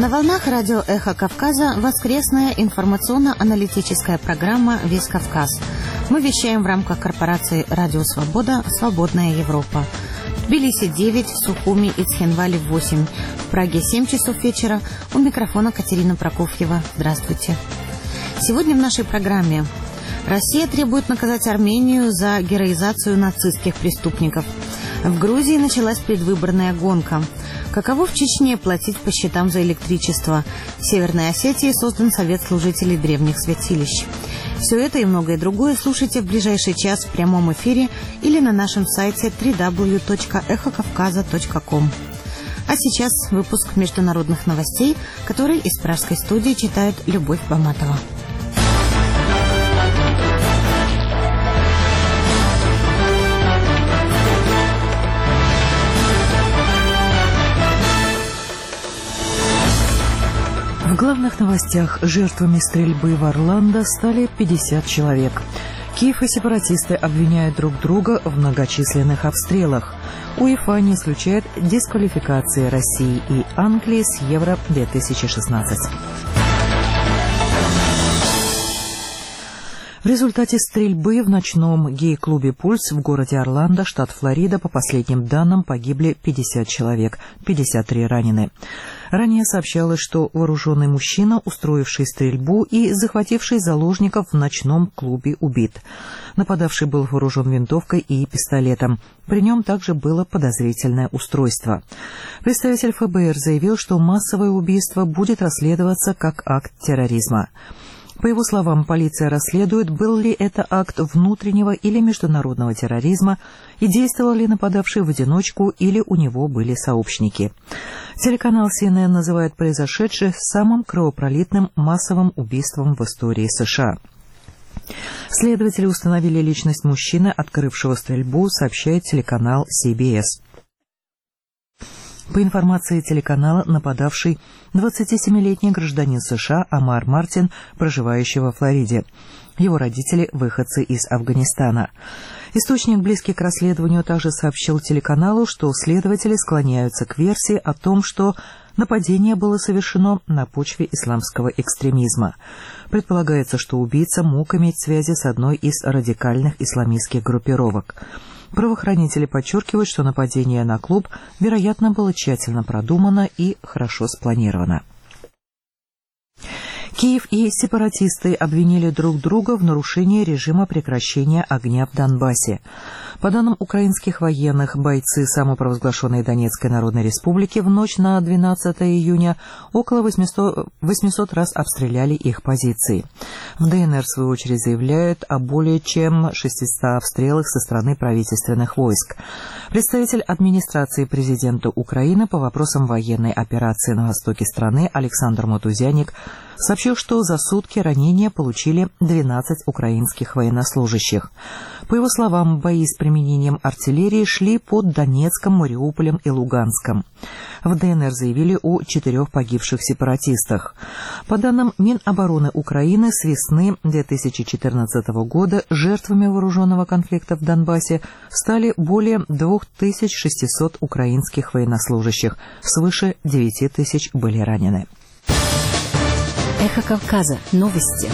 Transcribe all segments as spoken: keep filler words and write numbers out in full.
На волнах радио «Эхо Кавказа» воскресная информационно-аналитическая программа «Весь Кавказ». Мы вещаем в рамках корпорации «Радио Свобода. Свободная Европа». В Тбилиси девять, в Сухуми и Цхинвале восемь, в Праге семь часов вечера. У микрофона Катерина Прокофьева. Здравствуйте. Сегодня в нашей программе: Россия требует наказать Армению за героизацию нацистских преступников. В Грузии началась предвыборная гонка. Каково в Чечне платить по счетам за электричество? В Северной Осетии создан Совет служителей древних святилищ. Все это и многое другое слушайте в ближайший час в прямом эфире или на нашем сайте дабл ю дабл ю дабл ю точка эхо кавказа точка ком. А сейчас выпуск международных новостей, который из пражской студии читает Любовь Баматова. В главных новостях: жертвами стрельбы в Орландо стали пятьдесят человек. Киев и сепаратисты обвиняют друг друга в многочисленных обстрелах. УЕФА не исключает дисквалификации России и Англии с Евро две тысячи шестнадцать. В результате стрельбы в ночном гей-клубе «Пульс» в городе Орландо, штат Флорида, по последним данным, погибли пятьдесят человек, пятьдесят три ранены. Ранее сообщалось, что вооруженный мужчина, устроивший стрельбу и захвативший заложников в ночном клубе, убит. Нападавший был вооружен винтовкой и пистолетом. При нем также было подозрительное устройство. Представитель эф бэ эр заявил, что массовое убийство будет расследоваться как акт терроризма. По его словам, полиция расследует, был ли это акт внутреннего или международного терроризма и действовал ли нападавший в одиночку или у него были сообщники. Телеканал си эн эн называет произошедшее самым кровопролитным массовым убийством в истории США. Следователи установили личность мужчины, открывшего стрельбу, сообщает телеканал си би эс. По информации телеканала, нападавший двадцатисемилетний гражданин США Амар Мартин, проживающий во Флориде. Его родители – выходцы из Афганистана. Источник, близкий к расследованию, также сообщил телеканалу, что следователи склоняются к версии о том, что нападение было совершено на почве исламского экстремизма. Предполагается, что убийца мог иметь связи с одной из радикальных исламистских группировок. Правоохранители подчеркивают, что нападение на клуб, вероятно, было тщательно продумано и хорошо спланировано. Киев и сепаратисты обвинили друг друга в нарушении режима прекращения огня в Донбассе. По данным украинских военных, бойцы самопровозглашенной Донецкой Народной Республики в ночь на двенадцатое июня около восьмисот раз обстреляли их позиции. В дэ эн эр, в свою очередь, заявляют о более чем шестистах обстрелах со стороны правительственных войск. Представитель администрации президента Украины по вопросам военной операции на востоке страны Александр Матузяник сообщил, что за сутки ранения получили двенадцать украинских военнослужащих. По его словам, бои с применением артиллерии шли под Донецком, Мариуполем и Луганском. В дэ эн эр заявили о четырех погибших сепаратистах. По данным Минобороны Украины, с весны две тысячи четырнадцатого года жертвами вооруженного конфликта в Донбассе стали более двух тысяч шестисот украинских военнослужащих, свыше девяти тысяч были ранены. Эхо Кавказа. Новости.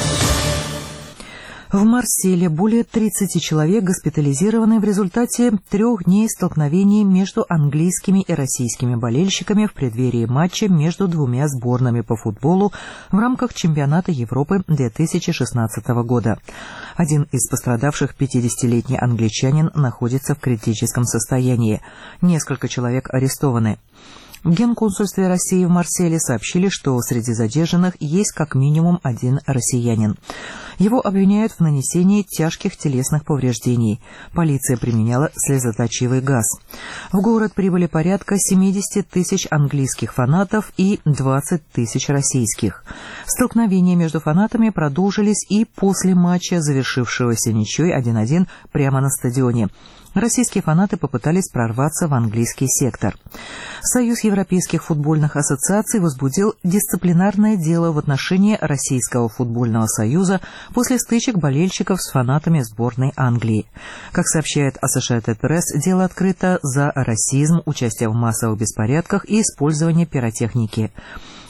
В Марселе более тридцати человек госпитализированы в результате трех дней столкновений между английскими и российскими болельщиками в преддверии матча между двумя сборными по футболу в рамках чемпионата Европы две тысячи шестнадцатого года. Один из пострадавших, пятидесятилетний англичанин, находится в критическом состоянии. Несколько человек арестованы. В Генконсульстве России в Марселе сообщили, что среди задержанных есть как минимум один россиянин. Его обвиняют в нанесении тяжких телесных повреждений. Полиция применяла слезоточивый газ. В город прибыли порядка семидесяти тысяч английских фанатов и двадцати тысяч российских. Столкновения между фанатами продолжились и после матча, завершившегося ничьей один один прямо на стадионе. Российские фанаты попытались прорваться в английский сектор. Союз европейских футбольных ассоциаций возбудил дисциплинарное дело в отношении Российского футбольного союза после стычек болельщиков с фанатами сборной Англии. Как сообщает Associated Press, дело открыто за расизм, участие в массовых беспорядках и использование пиротехники.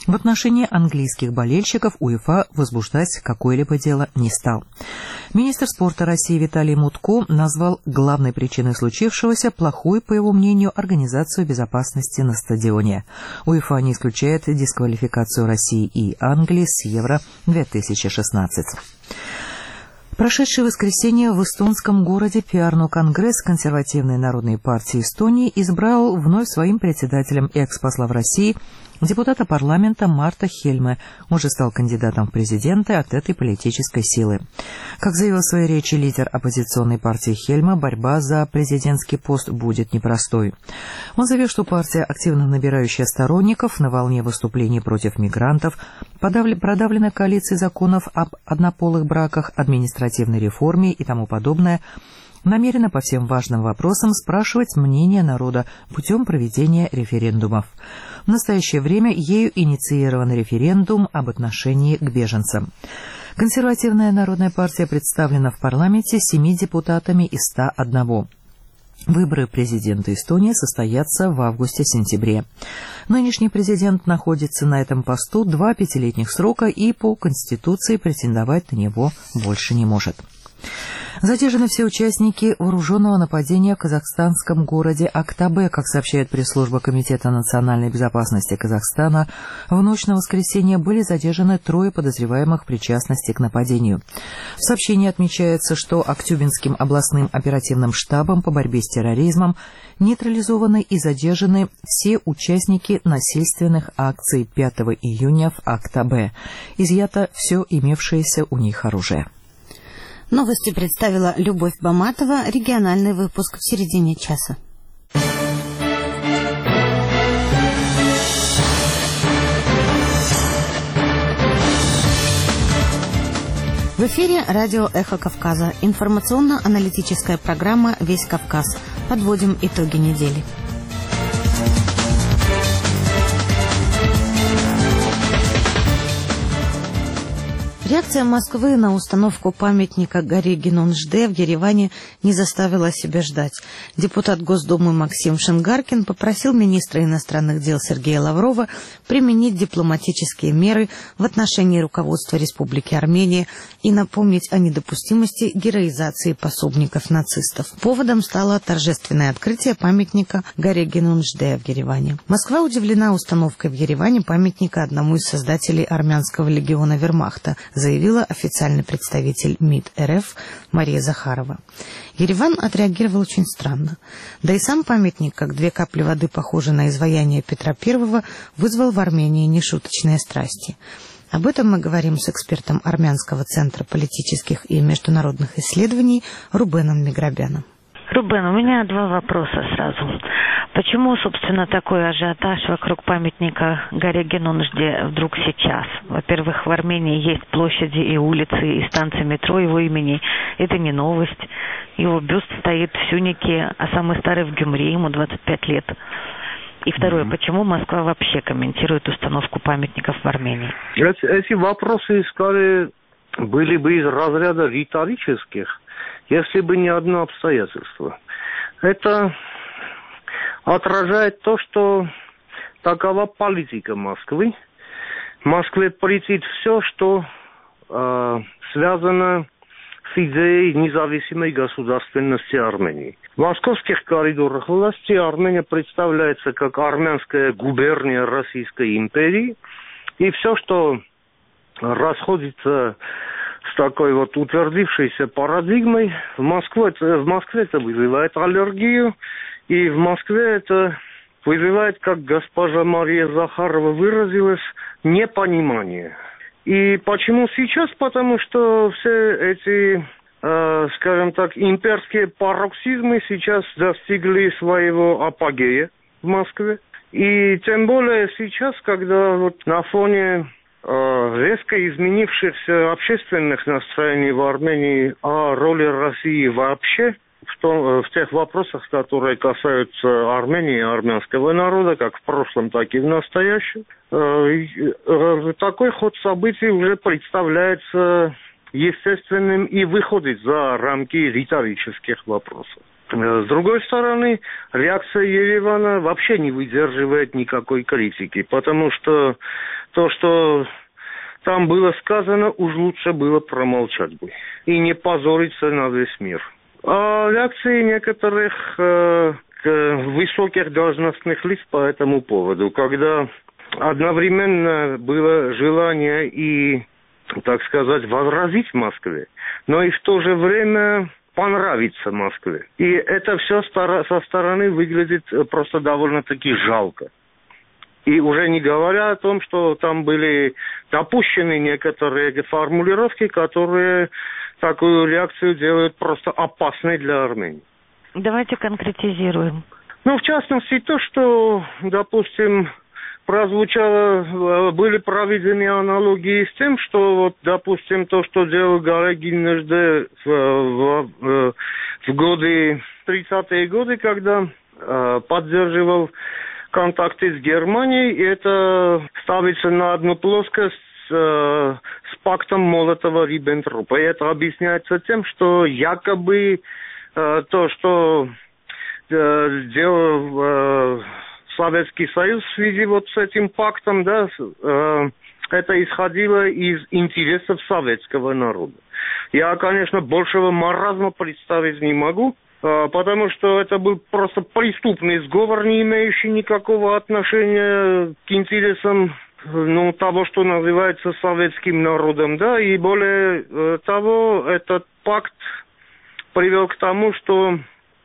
В отношении английских болельщиков УЕФА возбуждать какое-либо дело не стал. Министр спорта России Виталий Мутко назвал главной причиной случившегося плохую, по его мнению, организацию безопасности на стадионе. УЕФА не исключает дисквалификацию России и Англии с Евро две тысячи шестнадцать. Прошедшее воскресенье в эстонском городе Пярну Конгресс консервативной народной партии Эстонии избрал вновь своим председателем экс-посла в России депутата парламента Марта Хельме. Он же стал кандидатом в президенты от этой политической силы. Как заявил в своей речи лидер оппозиционной партии Хельме, борьба за президентский пост будет непростой. Он заявил, что партия, активно набирающая сторонников на волне выступлений против мигрантов, продавлена коалицией законов об однополых браках, административной реформе и тому подобное, намерена по всем важным вопросам спрашивать мнение народа путем проведения референдумов. В настоящее время ею инициирован референдум об отношении к беженцам. Консервативная народная партия представлена в парламенте семи депутатами из ста одного. Выборы президента Эстонии состоятся в августе-сентябре. Нынешний президент находится на этом посту два пятилетних срока и по Конституции претендовать на него больше не может. Задержаны все участники вооруженного нападения в казахстанском городе Актабе. Как сообщает пресс-служба Комитета национальной безопасности Казахстана, в ночь на воскресенье были задержаны трое подозреваемых в причастности к нападению. В сообщении отмечается, что Актюбинским областным оперативным штабом по борьбе с терроризмом нейтрализованы и задержаны все участники насильственных акций пятого июня в Актабе. Изъято все имевшееся у них оружие. Новости представила Любовь Баматова. Региональный выпуск в середине часа. В эфире радио «Эхо Кавказа». Информационно-аналитическая программа «Весь Кавказ». Подводим итоги недели. Реакция Москвы на установку памятника горе Генон-Жде в Ереване не заставила себя ждать. Депутат Госдумы Максим Шингаркин попросил министра иностранных дел Сергея Лаврова применить дипломатические меры в отношении руководства Республики Армения и напомнить о недопустимости героизации пособников нацистов. Поводом стало торжественное открытие памятника горе Генон-Жде в Ереване. Москва удивлена установкой в Ереване памятника одному из создателей армянского легиона Вермахта, заявила официальный представитель МИД РФ Мария Захарова. Ереван отреагировал очень странно. Да и сам памятник, как две капли воды, похожий на изваяние Петра Первого, вызвал в Армении нешуточные страсти. Об этом мы говорим с экспертом Армянского центра политических и международных исследований Рубеном Миграбяном. Рубен, у меня два вопроса сразу. Почему, собственно, такой ажиотаж вокруг памятника горе Генон-Жде вдруг сейчас? Во-первых, в Армении есть площади и улицы, и станции метро его имени. Это не новость. Его бюст стоит в Сюнике, а самый старый в Гюмри, ему двадцать пять лет. И второе, mm-hmm. почему Москва вообще комментирует установку памятников в Армении? Эти, эти вопросы, скорее, были бы из разряда риторических, если бы не одно обстоятельство. Это отражает то, что такова политика Москвы. Москве претит все, что э, связано с идеей независимой государственности Армении. В московских коридорах власти Армения представляется как армянская губерния Российской империи. И все, что расходится с такой вот утвердившейся парадигмой, в Москве, в Москве это вызывает аллергию. И в Москве это вызывает, как госпожа Мария Захарова выразилась, непонимание. И почему сейчас? Потому что все эти, э, скажем так, имперские пароксизмы сейчас достигли своего апогея в Москве. И тем более сейчас, когда вот на фоне э, резко изменившихся общественных настроений в Армении о роли России вообще, В, том, в тех вопросах, которые касаются Армении и армянского народа, как в прошлом, так и в настоящем, такой ход событий уже представляется естественным и выходит за рамки риторических вопросов. С другой стороны, реакция Еревана вообще не выдерживает никакой критики, потому что то, что там было сказано, уж лучше было промолчать бы и не позориться на весь мир. А реакции некоторых э, высоких должностных лиц по этому поводу, когда одновременно было желание и, так сказать, возразить Москве, но и в то же время понравиться Москве. И это все со стороны выглядит просто довольно-таки жалко. И уже не говоря о том, что там были допущены некоторые формулировки, которые такую реакцию делают просто опасной для Армении. Давайте конкретизируем. Ну, в частности, то, что, допустим, прозвучало, были проведены аналогии с тем, что, вот, допустим, то, что делал Гарегин Нежде в, в, в, в годы, тридцатые годы, когда э, поддерживал контакты с Германией, и это ставится на одну плоскость э, с пактом Молотова-Риббентропа. И это объясняется тем, что якобы э, то, что э, делал э, Советский Союз в связи вот с этим пактом, да, э, это исходило из интересов советского народа. Я, конечно, большего маразма представить не могу, потому что это был просто преступный сговор, не имеющий никакого отношения к интересам, ну, того, что называется советским народом, да, и более э, того, этот пакт привел к тому, что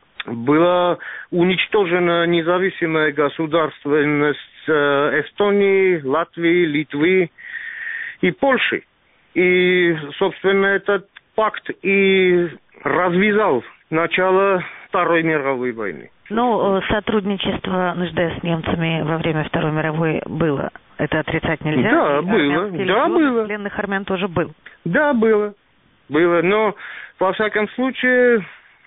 была уничтожена независимая государственность э, Эстонии, Латвии, Литвы и Польши. И, собственно, этот пакт и развязал начало Второй мировой войны. Ну, сотрудничество Нежде с немцами во время Второй мировой было. Это отрицать нельзя. Да, было. Да, было. Пленных армян тоже был. Да, было. Было. Но, во всяком случае,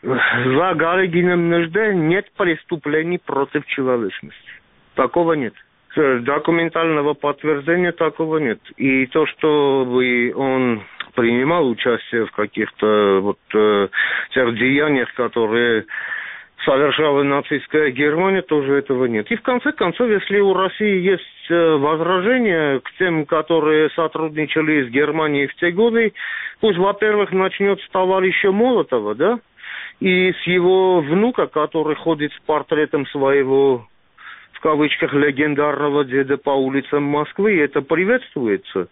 за Гарегином Нежде нет преступлений против человечности. Такого нет. Документального подтверждения такого нет. И то, что он принимал участие в каких-то вот э, тех деяниях, которые совершала нацистская Германия, тоже этого нет. И в конце концов, если у России есть э, возражения к тем, которые сотрудничали с Германией в те годы, пусть, во-первых, начнет с товарища Молотова, да, и с его внука, который ходит с портретом своего, в кавычках, легендарного деда по улицам Москвы, и это приветствуется.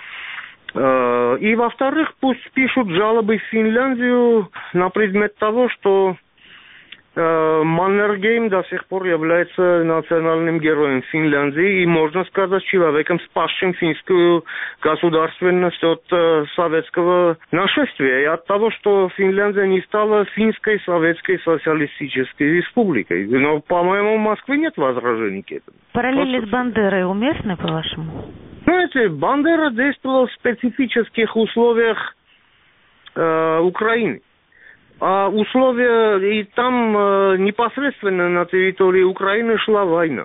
И, во-вторых, пусть пишут жалобы в Финляндию на предмет того, что э, Маннергейм до сих пор является национальным героем Финляндии и, можно сказать, человеком, спасшим финскую государственность от э, советского нашествия и от того, что Финляндия не стала финской советской социалистической республикой. Но, по-моему, в Москве нет возражений к этому. Параллели с Бандерой уместны, по-вашему? Знаете, Бандера действовал в специфических условиях э, Украины. А условия, и там э, непосредственно на территории Украины шла война.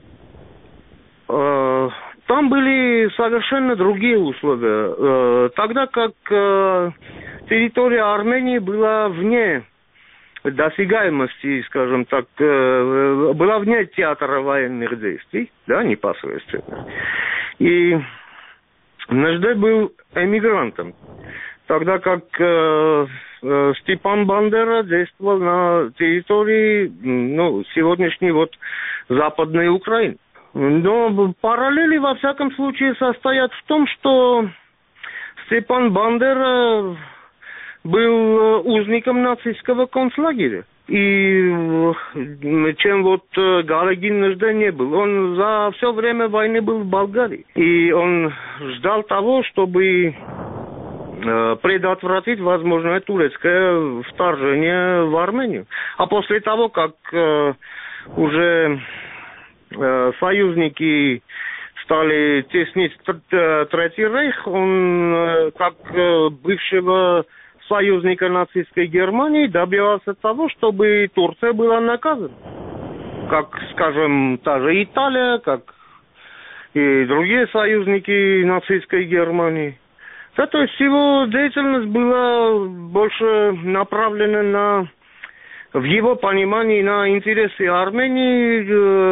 Э, там были совершенно другие условия. Э, тогда как э, территория Армении была вне досягаемости, скажем так, э, была вне театра военных действий, да, непосредственно. И Нежде был эмигрантом, тогда как э, э, Степан Бандера действовал на территории, ну, сегодняшней вот Западной Украины. Но параллели, во всяком случае, состоят в том, что Степан Бандера был узником нацистского концлагеря. И чем вот Гарегин Нежде не был. Он за все время войны был в Болгарии. И он ждал того, чтобы предотвратить возможное турецкое вторжение в Армению. А после того, как уже союзники стали теснить Третий Рейх, он, как бывшего союзника нацистской Германии, добивался того, чтобы Турция была наказана. Как, скажем, та же Италия, как и другие союзники нацистской Германии. Да, то есть его деятельность была больше направлена на, в его понимании, на интересы Армении,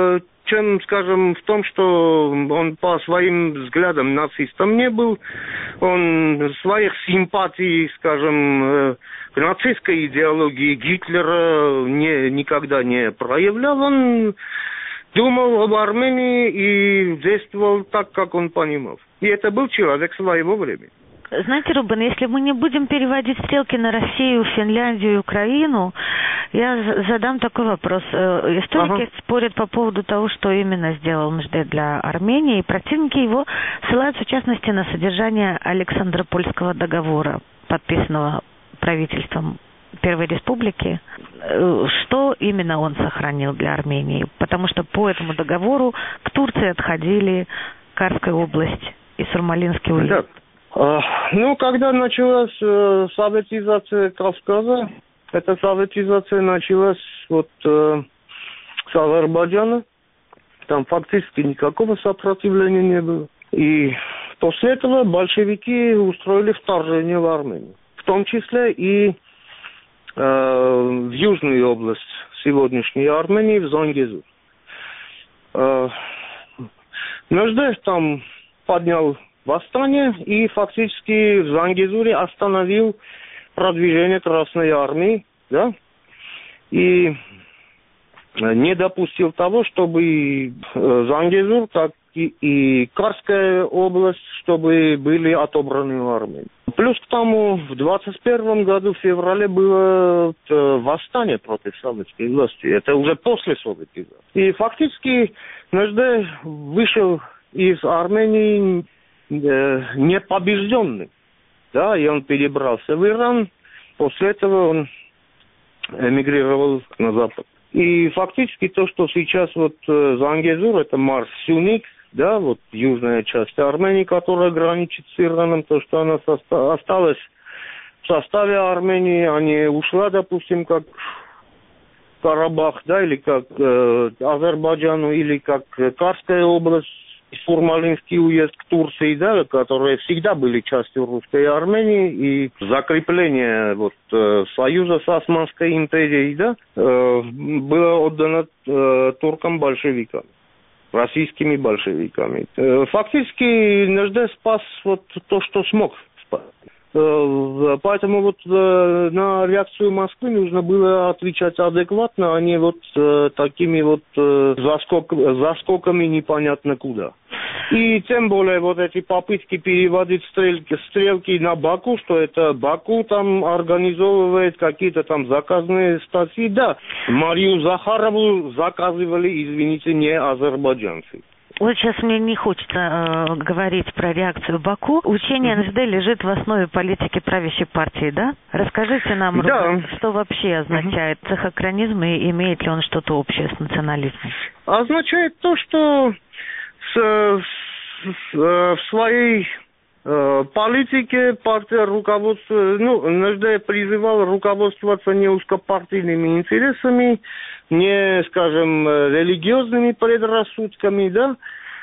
чем, скажем, в том, что он по своим взглядам нацистом не был, он своих симпатий, скажем, к нацистской идеологии Гитлера не, никогда не проявлял. Он думал об Армении и действовал так, как он понимал. И это был человек своего времени. Знаете, Рубен, если мы не будем переводить стрелки на Россию, Финляндию и Украину, я задам такой вопрос. Историки ага. спорят по поводу того, что именно сделал Нжде для Армении, и противники его ссылаются, в частности, на содержание Александропольского договора, подписанного правительством Первой Республики. Что именно он сохранил для Армении? Потому что по этому договору к Турции отходили Карская область и Сурмалинский уезд. Да. Ну, когда началась э, советизация Кавказа, эта советизация началась вот э, с Азербайджана, там фактически никакого сопротивления не было. И после этого большевики устроили вторжение в Армению, в том числе и э, в южную область сегодняшней Армении, в Зангезур. Э, Нжде там поднял восстание и фактически в Зангезуре остановил продвижение Красной Армии, да, и не допустил того, чтобы Зангезур, так и, и Карская область, чтобы были отобраны в Армении. Плюс к тому, в двадцать первом году, в феврале, было восстание против советской власти. Это уже после советизации. И фактически Нжде вышел из Армении непобежденный, да, и он перебрался в Иран, после этого он эмигрировал на запад. И фактически то, что сейчас вот Зангезур, это Марс-Сюник, да, вот южная часть Армении, которая граничит с Ираном, то, что она соста- осталась в составе Армении, а не ушла, допустим, как Карабах, да, или как э, Азербайджану, или как Карская область, Сурмалинский уезд к Турции, да, которые всегда были частью русской Армении, и закрепление вот, э, союза с Османской империей, да, э, было отдано э, туркам-большевикам, российскими большевиками. Э, фактически Нжде спас вот то, что смог спасти. Э, поэтому вот э, на реакцию Москвы нужно было отвечать адекватно, а не вот э, такими вот э, заскок, заскоками непонятно куда. И тем более вот эти попытки переводить стрелки, стрелки на Баку, что это Баку там организовывает какие-то там заказные статьи. Да, Марию Захарову заказывали, извините, не азербайджанцы. Вот сейчас мне не хочется э, говорить про реакцию Баку. Учение Нжде лежит в основе политики правящей партии, да? Расскажите нам, да. Рубен, что вообще означает угу. цехокранизм и имеет ли он что-то общее с национализмом? Означает то, что с, с, в своей э, политике партия руководствуется, ну, Нжде призывал руководствоваться не узкопартийными интересами, не, скажем, религиозными предрассудками, да,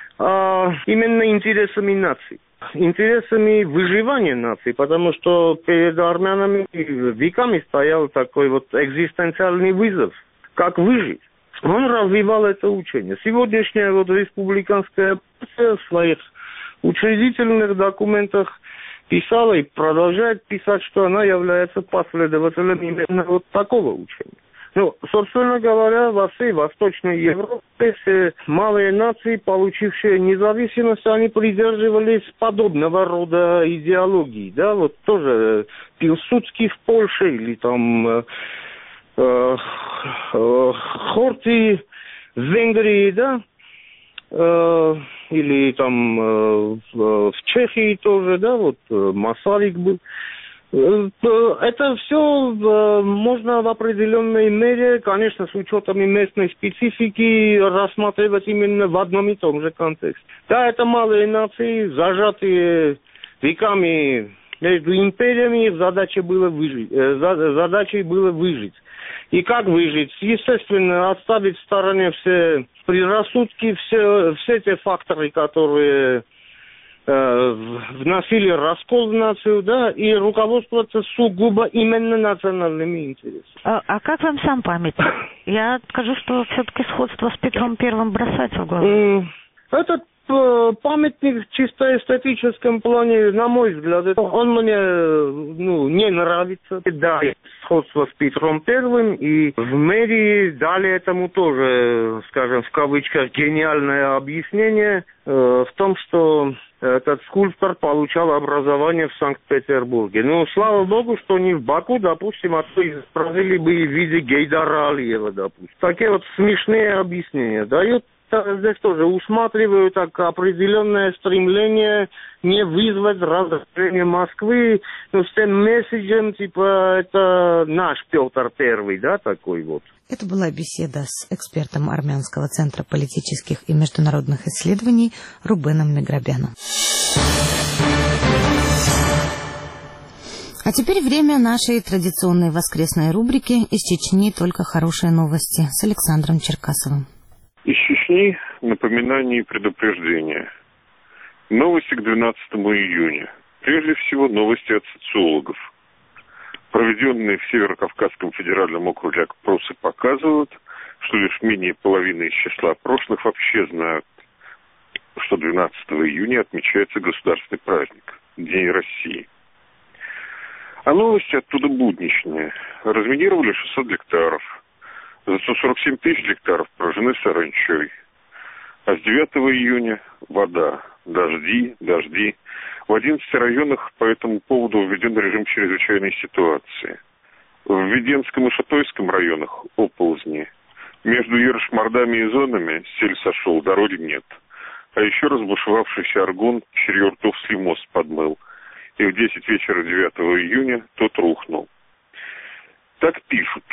а именно интересами нации, интересами выживания нации, потому что перед армянами веками стоял такой вот экзистенциальный вызов, как выжить. Он развивал это учение. Сегодняшняя вот республиканская партия в своих учредительных документах писала и продолжает писать, что она является последователем именно вот такого учения. Ну, собственно говоря, во всей Восточной Европе все малые нации, получившие независимость, они придерживались подобного рода идеологии, да, вот тоже Пилсудский в Польше или там э, э, э, Хорти в Венгрии, да, э, или там э, в Чехии тоже, да, вот э, Масарик был. Это все можно в определенной мере, конечно, с учетом местной специфики, рассматривать именно в одном и том же контексте. Да, это малые нации, зажатые веками между империями, их задачей было выжить. Задачей было выжить. И как выжить? Естественно, отставить в стороне все предрассудки, все, все те факторы, которые вносили раскол в нацию, да, и руководствоваться сугубо именно национальными интересами. А, а как вам сам памятник? Я скажу, что все-таки сходство с Петром Первым бросается в глаза. Этот памятник в чисто эстетическом плане, на мой взгляд, он мне ну, не нравится. Да, сходство с Петром Первым, и в мэрии дали этому тоже, скажем, в кавычках, гениальное объяснение э, в том, что этот скульптор получал образование в Санкт-Петербурге. Ну, слава богу, что не в Баку, допустим, а то изобразили бы в виде Гейдара Алиева, допустим. Такие вот смешные объяснения дают. Здесь тоже усматриваю так определенное стремление не вызвать раздражение Москвы, но с тем месседжем, типа, это наш Петр Первый, да, такой вот. Это была беседа с экспертом Армянского центра политических и международных исследований Рубеном Меграбяном. А теперь время нашей традиционной воскресной рубрики «Из Чечни только хорошие новости» с Александром Черкасовым. Из Чечни напоминание и предупреждение. Новости к двенадцатому июня. Прежде всего, новости от социологов. Проведенные в Северо-Кавказском федеральном округе опросы показывают, что лишь менее половины из числа опрошенных вообще знают, что двенадцатого июня отмечается государственный праздник – День России. А новости оттуда будничные. Разминировали шестьсот гектаров. За сто сорок семь тысяч гектаров поражены саранчой. А с девятого июня вода, дожди, дожди. В одиннадцати районах по этому поводу введен режим чрезвычайной ситуации. В Веденском и Шатойском районах оползни. Между Ерш-Мордами и Зонами сель сошел, дороги нет. А еще разбушевавшийся Аргун Черьёртовский мост подмыл. И в десять вечера девятого июня тот рухнул. Так пишут.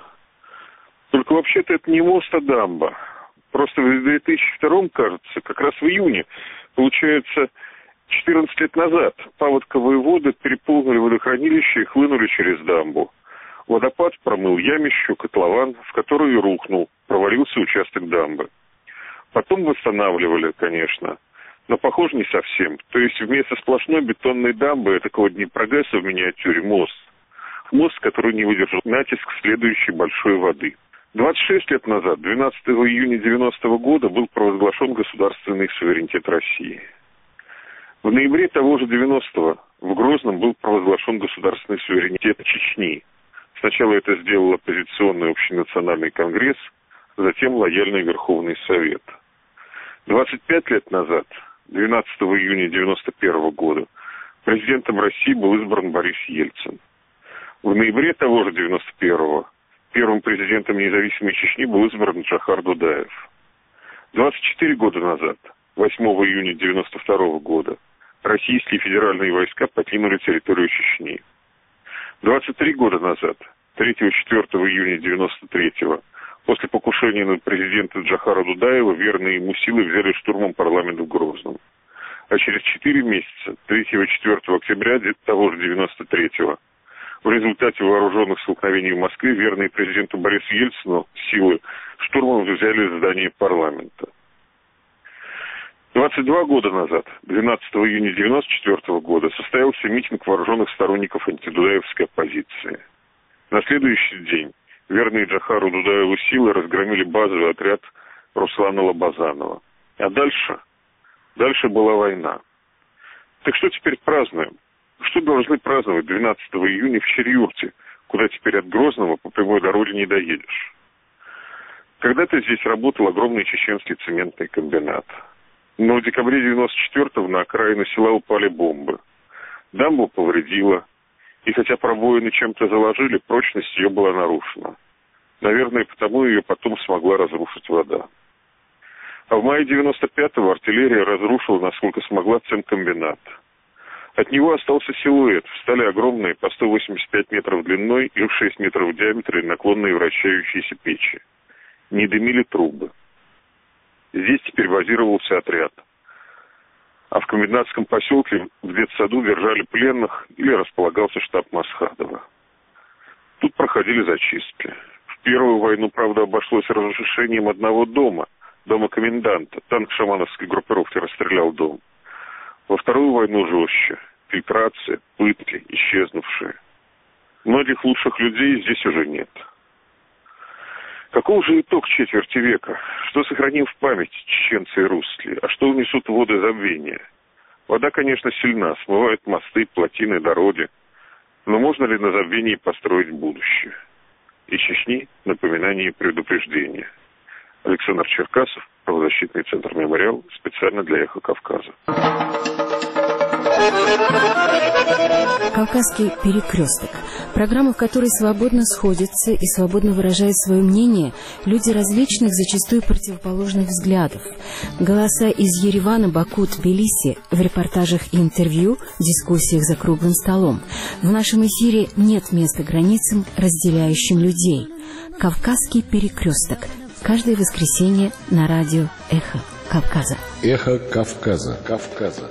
Только вообще-то это не мост, а дамба. Просто в две тысячи втором, кажется, как раз в июне, получается, четырнадцать лет назад паводковые воды переполнили водохранилище и хлынули через дамбу. Водопад промыл ямищу, котлован, в который и рухнул, провалился участок дамбы. Потом восстанавливали, конечно, но, похоже, не совсем. То есть вместо сплошной бетонной дамбы, такого Днепрогэса в миниатюре, мост. Мост, который не выдержал натиск следующей большой воды. двадцать шесть лет назад, двенадцатого июня девяностого года, был провозглашен государственный суверенитет России. В ноябре того же девяностого в Грозном был провозглашен государственный суверенитет Чечни. Сначала это сделал оппозиционный общенациональный конгресс, затем лояльный Верховный Совет. двадцать пять лет назад, двенадцатого июня девяносто первого года, президентом России был избран Борис Ельцин. В ноябре того же девяносто первого первым президентом независимой Чечни был избран Джохар Дудаев. двадцать четыре года назад, восьмого июня девяносто второго года, российские федеральные войска покинули территорию Чечни. двадцать три года назад, третьего-четвёртого июня девяносто третьего, после покушения на президента Джохара Дудаева, верные ему силы взяли штурмом парламент в Грозном. А через четыре месяца, третьего-четвёртого октября того же девяносто третьего, в результате вооруженных столкновений в Москве верные президенту Борису Ельцину силы штурмом взяли здание парламента. двадцать два года назад, двенадцатого июня девяносто четвёртого года, состоялся митинг вооруженных сторонников антидудаевской оппозиции. На следующий день верные Джохару Дудаеву силы разгромили базовый отряд Руслана Лобазанова. А дальше? Дальше была война. Так что теперь празднуем? Что должны праздновать двенадцатого июня в Черьюрте, куда теперь от Грозного по прямой дороге не доедешь? Когда-то здесь работал огромный чеченский цементный комбинат. Но в декабре девяносто четвёртого на окраину села упали бомбы. Дамбу повредило, и хотя пробоины чем-то заложили, прочность ее была нарушена. Наверное, потому ее потом смогла разрушить вода. А в мае девяносто пятого артиллерия разрушила, насколько смогла, цемкомбинат. От него остался силуэт. Встали огромные, по сто восемьдесят пять метров длиной и в шесть метров в диаметре наклонные вращающиеся печи. Не дымили трубы. Здесь теперь базировался отряд. А в комендантском поселке в детсаду держали пленных или располагался штаб Масхадова. Тут проходили зачистки. В первую войну, правда, обошлось разрушением одного дома, дома коменданта. Танк шамановской группировки расстрелял дом. Во Вторую войну жестче. Фильтрация, пытки, исчезнувшие. Многих лучших людей здесь уже нет. Каков же итог четверти века? Что сохраним в памяти чеченцы и русские? А что унесут воды забвения? Вода, конечно, сильна, смывает мосты, плотины, дороги. Но можно ли на забвении построить будущее? И Чечни – напоминание и предупреждение. Александр Черкасов, правозащитный центр «Мемориал», специально для «Эхо Кавказа». «Кавказский перекресток» – программа, в которой свободно сходятся и свободно выражают свое мнение люди различных, зачастую противоположных взглядов. Голоса из Еревана, Баку, Тбилиси в репортажах и интервью, дискуссиях за круглым столом. В нашем эфире нет места границам, разделяющим людей. «Кавказский перекресток» – каждое воскресенье на радио «Эхо Кавказа». «Эхо Кавказа». Кавказа.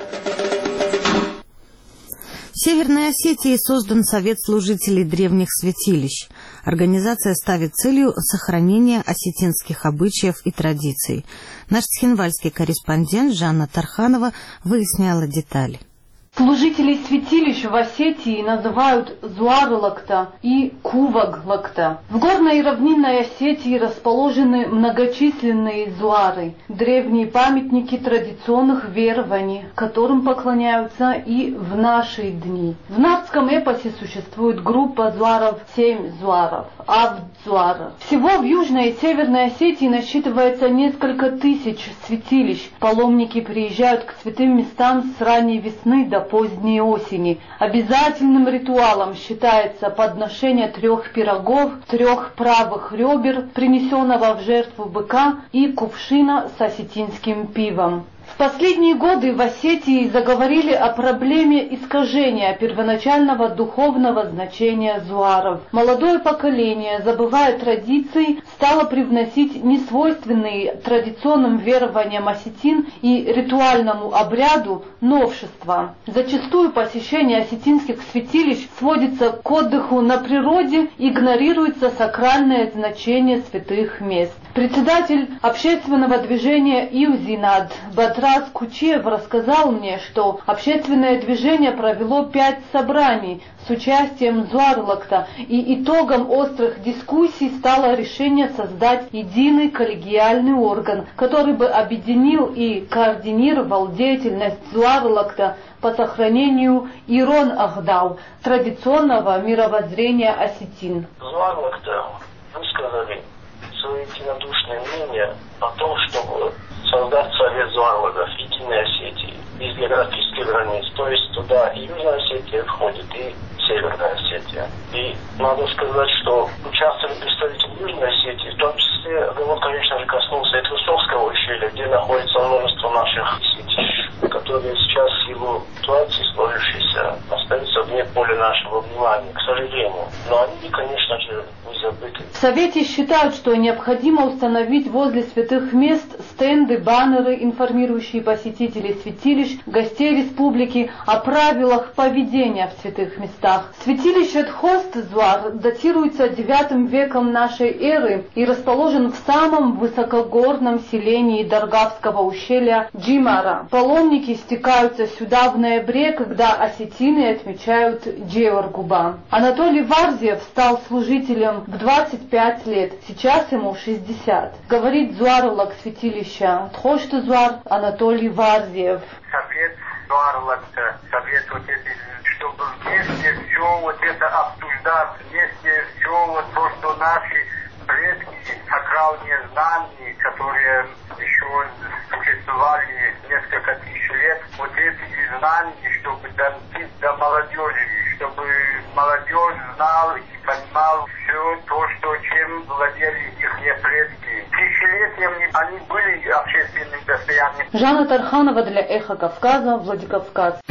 В Северной Осетии создан Совет служителей древних святилищ. Организация ставит целью сохранения осетинских обычаев и традиций. Наш цхинвальский корреспондент Жанна Тарханова выясняла детали. Служителей святилищ в Осетии называют Зуар-Лакта и Куваг-Лакта. В горной и равнинной Осетии расположены многочисленные зуары, древние памятники традиционных верований, которым поклоняются и в наши дни. В нардском эпосе существует группа зуаров семь зуаров, авт-зуаров. Всего в Южной и Северной Осетии насчитывается несколько тысяч святилищ. Паломники приезжают к святым местам с ранней весны до поздней осени. Обязательным ритуалом считается подношение трех пирогов, трех правых ребер, принесенного в жертву быка, и кувшина с осетинским пивом. В последние годы в Осетии заговорили о проблеме искажения первоначального духовного значения зуаров. Молодое поколение, забывая традиции, стало привносить несвойственные традиционным верованиям осетин и ритуальному обряду новшества. Зачастую посещение осетинских святилищ сводится к отдыху на природе, игнорируется сакральное значение святых мест. Председатель общественного движения Иузинад Батрас Кучев рассказал мне, что общественное движение провело пять собраний с участием Зуар-Лакта, и итогом острых дискуссий стало решение создать единый коллегиальный орган, который бы объединил и координировал деятельность Зуар-Лакта по сохранению Ирон-Ахдау, традиционного мировоззрения осетин. Зуар-Лакта высказали свое единодушное мнение о том, чтобы создать Совет Зуар-Лаков Единой Осетии без географических границ. То есть туда и Южная Осетия входит, и Северная Осетия. И надо сказать, что участвовали представители Южной Осетии, в том числе разговор, конечно же, коснулся и Трусовского ущелья, где находится множество наших святилищ, которые сейчас в силу ситуации сложившейся остаются вне поля нашего внимания, к сожалению. Но они, конечно же, не забыты. В Совете считают, что необходимо установить возле святых мест стенды, баннеры, информирующие посетителей святилищ, гостей республики о правилах поведения в святых местах. Святилище Тхост-Зуар датируется девятым веком нашей эры и расположен в самом высокогорном селении Даргавского ущелья Джимара. Паломники стекаются сюда в ноябре, когда осетины отмечают Джеоргуба. Анатолий Варзиев стал служителем в двадцать пять лет, сейчас ему шестьдесят. Говорит Зуар-Лак святилища Тхошт-Зуар Анатолий Варзиев. Совет Зуар-Лакта, совет вот это, чтобы вместе все вот это обсуждать, вместе все вот то, что наши предки, сакральные знания, которые еще существовали несколько тысяч лет, вот эти знания, чтобы донести до молодежи, чтобы молодежь знала и понимала все то, что чем владели их предки. Тысячелетиями они были общественным достоянием. Жанна Тарханова для «Эхо Кавказа», Владикавказ.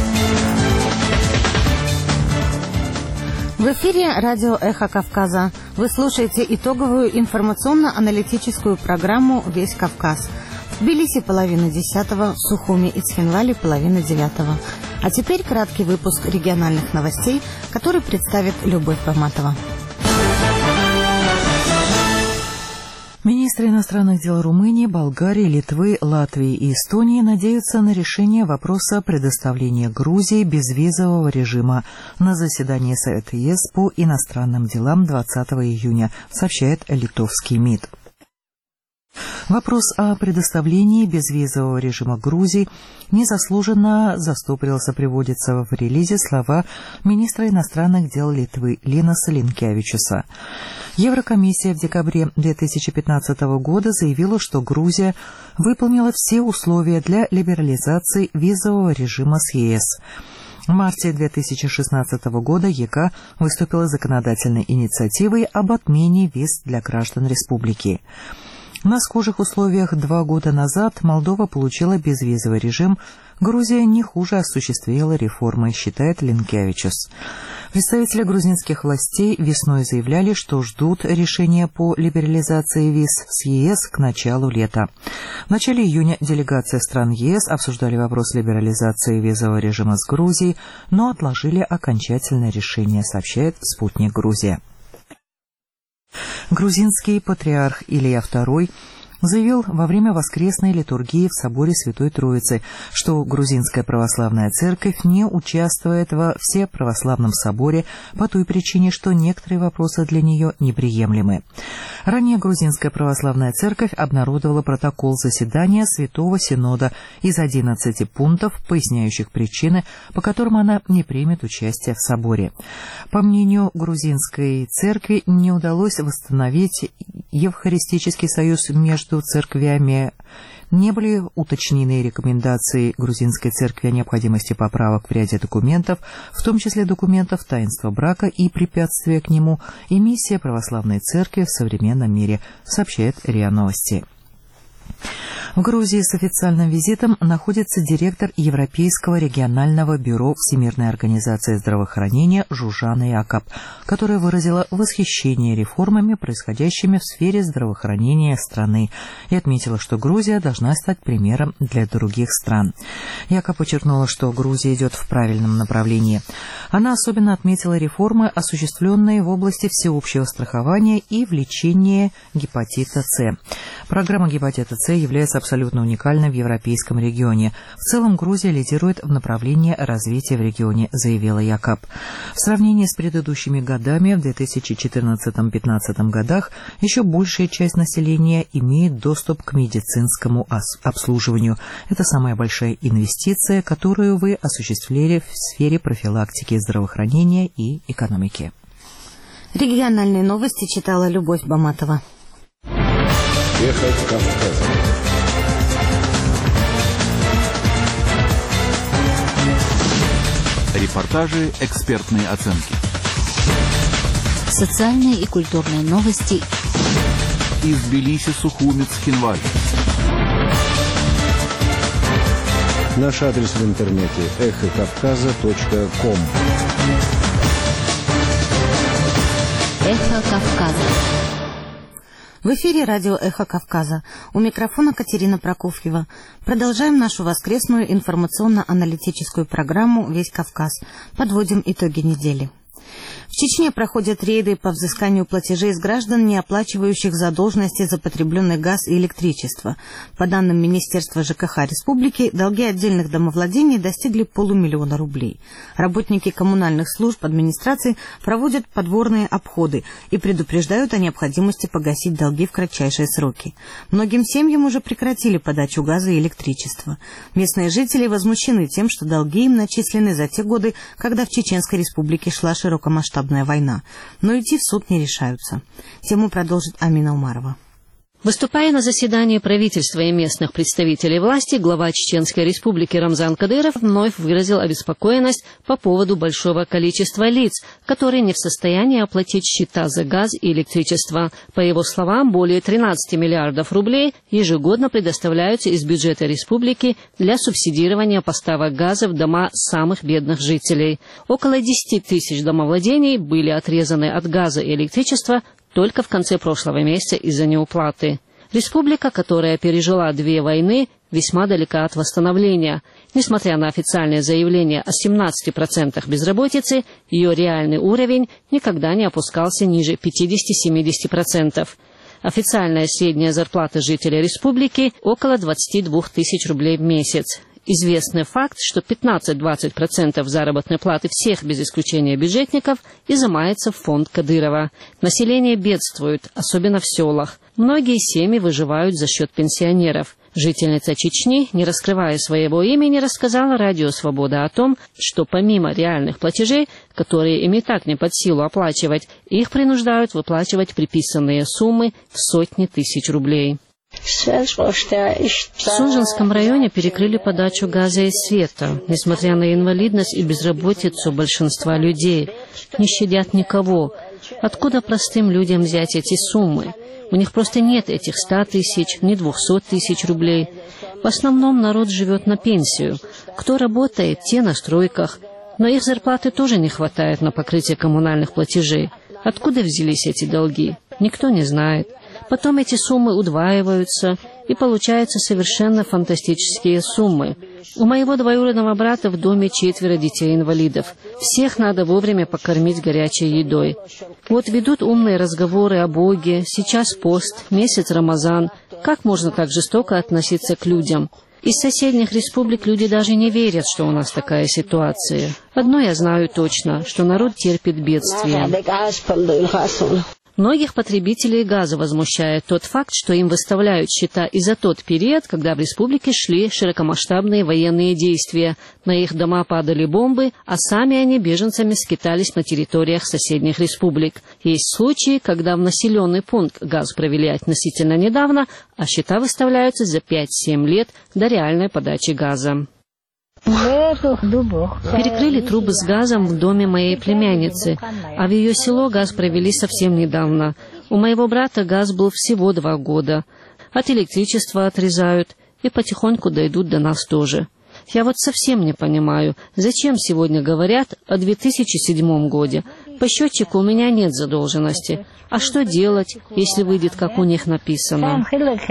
В эфире радио «Эхо Кавказа». Вы слушаете итоговую информационно-аналитическую программу «Весь Кавказ». В Тбилиси половина десятого, в Сухуми и Цхинвале половина девятого. А теперь краткий выпуск региональных новостей, который представит Любовь Баматова. Министры иностранных дел Румынии, Болгарии, Литвы, Латвии и Эстонии надеются на решение вопроса предоставления Грузии безвизового режима на заседании Совета ЕС по иностранным делам двадцатого июня, сообщает литовский МИД. Вопрос о предоставлении безвизового режима Грузии незаслуженно застопорился, приводится в релизе слова министра иностранных дел Литвы Линаса Линкевичуса. Еврокомиссия в декабре две тысячи пятнадцатого года заявила, что Грузия выполнила все условия для либерализации визового режима с ЕС. В марте две тысячи шестнадцатого года ЕК выступила с законодательной инициативой об отмене виз для граждан республики. На схожих условиях два года назад Молдова получила безвизовый режим. Грузия не хуже осуществила реформы, считает Линкевичус. Представители грузинских властей весной заявляли, что ждут решения по либерализации виз с ЕС к началу лета. В начале июня делегация стран ЕС обсуждали вопрос либерализации визового режима с Грузией, но отложили окончательное решение, сообщает «Спутник Грузия». Грузинский патриарх Илья второй заявил во время воскресной литургии в соборе Святой Троицы, что грузинская православная церковь не участвует во Всеправославном соборе по той причине, что некоторые вопросы для нее неприемлемы. Ранее грузинская православная церковь обнародовала протокол заседания Святого Синода из одиннадцати пунктов, поясняющих причины, по которым она не примет участие в соборе. По мнению грузинской церкви, не удалось восстановить Евхаристический союз между церквями, не были уточнены рекомендации грузинской церкви о необходимости поправок в ряде документов, в том числе документов таинства брака и препятствия к нему, и миссия православной церкви в современном мире, сообщает РИА Новости. В Грузии с официальным визитом находится директор Европейского регионального бюро Всемирной организации здравоохранения Жужана Якоб, которая выразила восхищение реформами, происходящими в сфере здравоохранения страны, и отметила, что Грузия должна стать примером для других стран. Якоб подчеркнула, что Грузия идет в правильном направлении. Она особенно отметила реформы, осуществленные в области всеобщего страхования и в лечении гепатита С. Программа гепатита С является абсолютно уникальной в европейском регионе. В целом Грузия лидирует в направлении развития в регионе, заявила Якоб. В сравнении с предыдущими годами, в две тысячи четырнадцатом — две тысячи пятнадцатом годах, еще большая часть населения имеет доступ к медицинскому обслуживанию. Это самая большая инвестиция, которую вы осуществили в сфере профилактики здравоохранения и экономики. Региональные новости читала Любовь Баматова. Эхо Кавказа. Репортажи, экспертные оценки. Социальные и культурные новости. Из Тбилиси, Сухуми, Цхинвали. Наш адрес в интернете эхо кавказа точка ком. Эхо Кавказа. В эфире радио «Эхо Кавказа». У микрофона Катерина Прокофьева. Продолжаем нашу воскресную информационно-аналитическую программу «Весь Кавказ». Подводим итоги недели. В Чечне проходят рейды по взысканию платежей с граждан, не оплачивающих задолженности за потребленный газ и электричество. По данным Министерства ЖКХ Республики, долги отдельных домовладений достигли полумиллиона рублей. Работники коммунальных служб администрации проводят подворные обходы и предупреждают о необходимости погасить долги в кратчайшие сроки. Многим семьям уже прекратили подачу газа и электричества. Местные жители возмущены тем, что долги им начислены за те годы, когда в Чеченской Республике шла широкомасштабная война, но идти в суд не решаются. Тему продолжит Амина Умарова. Выступая на заседании правительства и местных представителей власти, глава Чеченской Республики Рамзан Кадыров вновь выразил обеспокоенность по поводу большого количества лиц, которые не в состоянии оплатить счета за газ и электричество. По его словам, более тринадцати миллиардов рублей ежегодно предоставляются из бюджета республики для субсидирования поставок газа в дома самых бедных жителей. Около десяти тысяч домовладений были отрезаны от газа и электричества только в конце прошлого месяца из-за неуплаты. Республика, которая пережила две войны, весьма далека от восстановления. Несмотря на официальные заявления о семнадцати процентах безработицы, ее реальный уровень никогда не опускался ниже пятидесяти-семидесяти процентов. Официальная средняя зарплата жителей республики – около двадцати двух тысяч рублей в месяц. Известный факт, что пятнадцать-двадцать процентов заработной платы всех, без исключения бюджетников, изымается в фонд Кадырова. Население бедствует, особенно в селах. Многие семьи выживают за счет пенсионеров. Жительница Чечни, не раскрывая своего имени, рассказала Радио Свобода о том, что помимо реальных платежей, которые им и так не под силу оплачивать, их принуждают выплачивать приписанные суммы в сотни тысяч рублей. В Сунжинском районе перекрыли подачу газа и света. Несмотря на инвалидность и безработицу большинства людей, не щадят никого. Откуда простым людям взять эти суммы? У них просто нет этих ста тысяч, ни двухсот тысяч рублей. В основном народ живет на пенсию. Кто работает, те на стройках. Но их зарплаты тоже не хватает на покрытие коммунальных платежей. Откуда взялись эти долги? Никто не знает. Потом эти суммы удваиваются, и получаются совершенно фантастические суммы. У моего двоюродного брата в доме четверо детей-инвалидов. Всех надо вовремя покормить горячей едой. Вот ведут умные разговоры о Боге, сейчас пост, месяц Рамазан. Как можно так жестоко относиться к людям? Из соседних республик люди даже не верят, что у нас такая ситуация. Одно я знаю точно, что народ терпит бедствие. Многих потребителей газа возмущает тот факт, что им выставляют счета и за тот период, когда в республике шли широкомасштабные военные действия. На их дома падали бомбы, а сами они беженцами скитались на территориях соседних республик. Есть случаи, когда в населенный пункт газ провели относительно недавно, а счета выставляются за пять-семь лет до реальной подачи газа. Перекрыли трубы с газом в доме моей племянницы, а в ее село газ провели совсем недавно. У моего брата газ был всего два года. От электричества отрезают и потихоньку дойдут до нас тоже. Я вот совсем не понимаю, зачем сегодня говорят о две тысячи седьмом годе. По счетчику у меня нет задолженности. А что делать, если выйдет, как у них написано?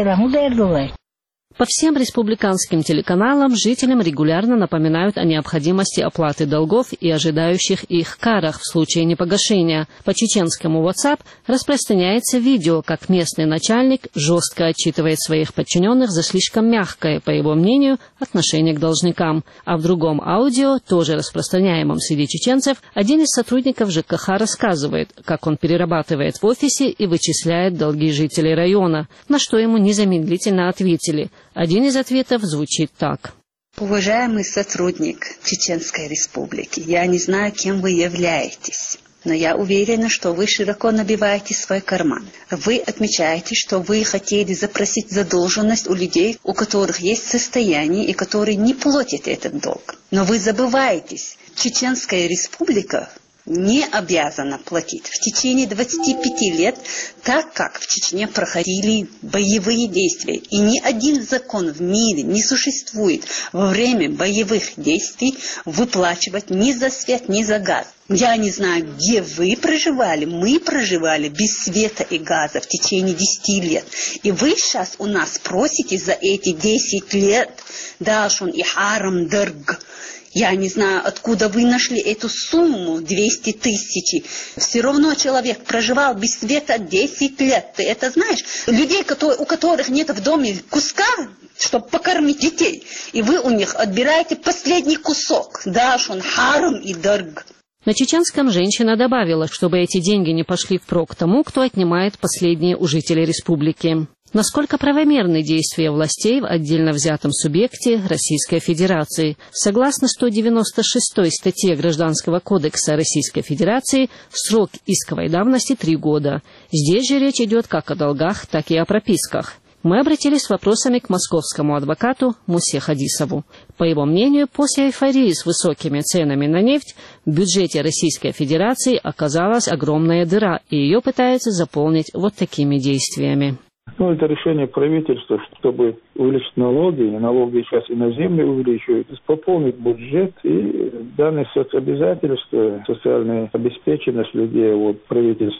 По всем республиканским телеканалам жителям регулярно напоминают о необходимости оплаты долгов и ожидающих их карах в случае непогашения. По чеченскому WhatsApp распространяется видео, как местный начальник жестко отчитывает своих подчиненных за слишком мягкое, по его мнению, отношение к должникам. А в другом аудио, тоже распространяемом среди чеченцев, один из сотрудников ЖКХ рассказывает, как он перерабатывает в офисе и вычисляет долги жителей района, на что ему незамедлительно ответили. Один из ответов звучит так. Уважаемый сотрудник Чеченской Республики, я не знаю, кем вы являетесь, но я уверена, что вы широко набиваете свой карман. Вы отмечаете, что вы хотели запросить задолженность у людей, у которых есть состояние и которые не платят этот долг. Но вы забываетесь, Чеченская Республика не обязана платить в течение двадцати пяти лет, так как в Чечне проходили боевые действия. И ни один закон в мире не существует во время боевых действий выплачивать ни за свет, ни за газ. Я не знаю, где вы проживали, мы проживали без света и газа в течение десяти лет. И вы сейчас у нас просите за эти десять лет дашун и харам дорг. Я не знаю, откуда вы нашли эту сумму, двести тысяч. Все равно человек проживал без света десять лет. Ты это знаешь? Людей, которые, у которых нет в доме куска, чтобы покормить детей. И вы у них отбираете последний кусок. Дашун, харам и дорг. На чеченском женщина добавила, чтобы эти деньги не пошли впрок тому, кто отнимает последние у жителей республики. Насколько правомерны действия властей в отдельно взятом субъекте Российской Федерации? Согласно сто девяносто шестой статье Гражданского кодекса Российской Федерации, срок исковой давности три года. Здесь же речь идет как о долгах, так и о прописках. Мы обратились с вопросами к московскому адвокату Мусе Хадисову. По его мнению, после эйфории с высокими ценами на нефть в бюджете Российской Федерации оказалась огромная дыра, и ее пытаются заполнить вот такими действиями. Ну, это решение правительства, чтобы увеличить налоги, и налоги сейчас и на землю увеличивают, пополнить бюджет, и данные соцобязательства, социальная обеспеченность людей вот, правительством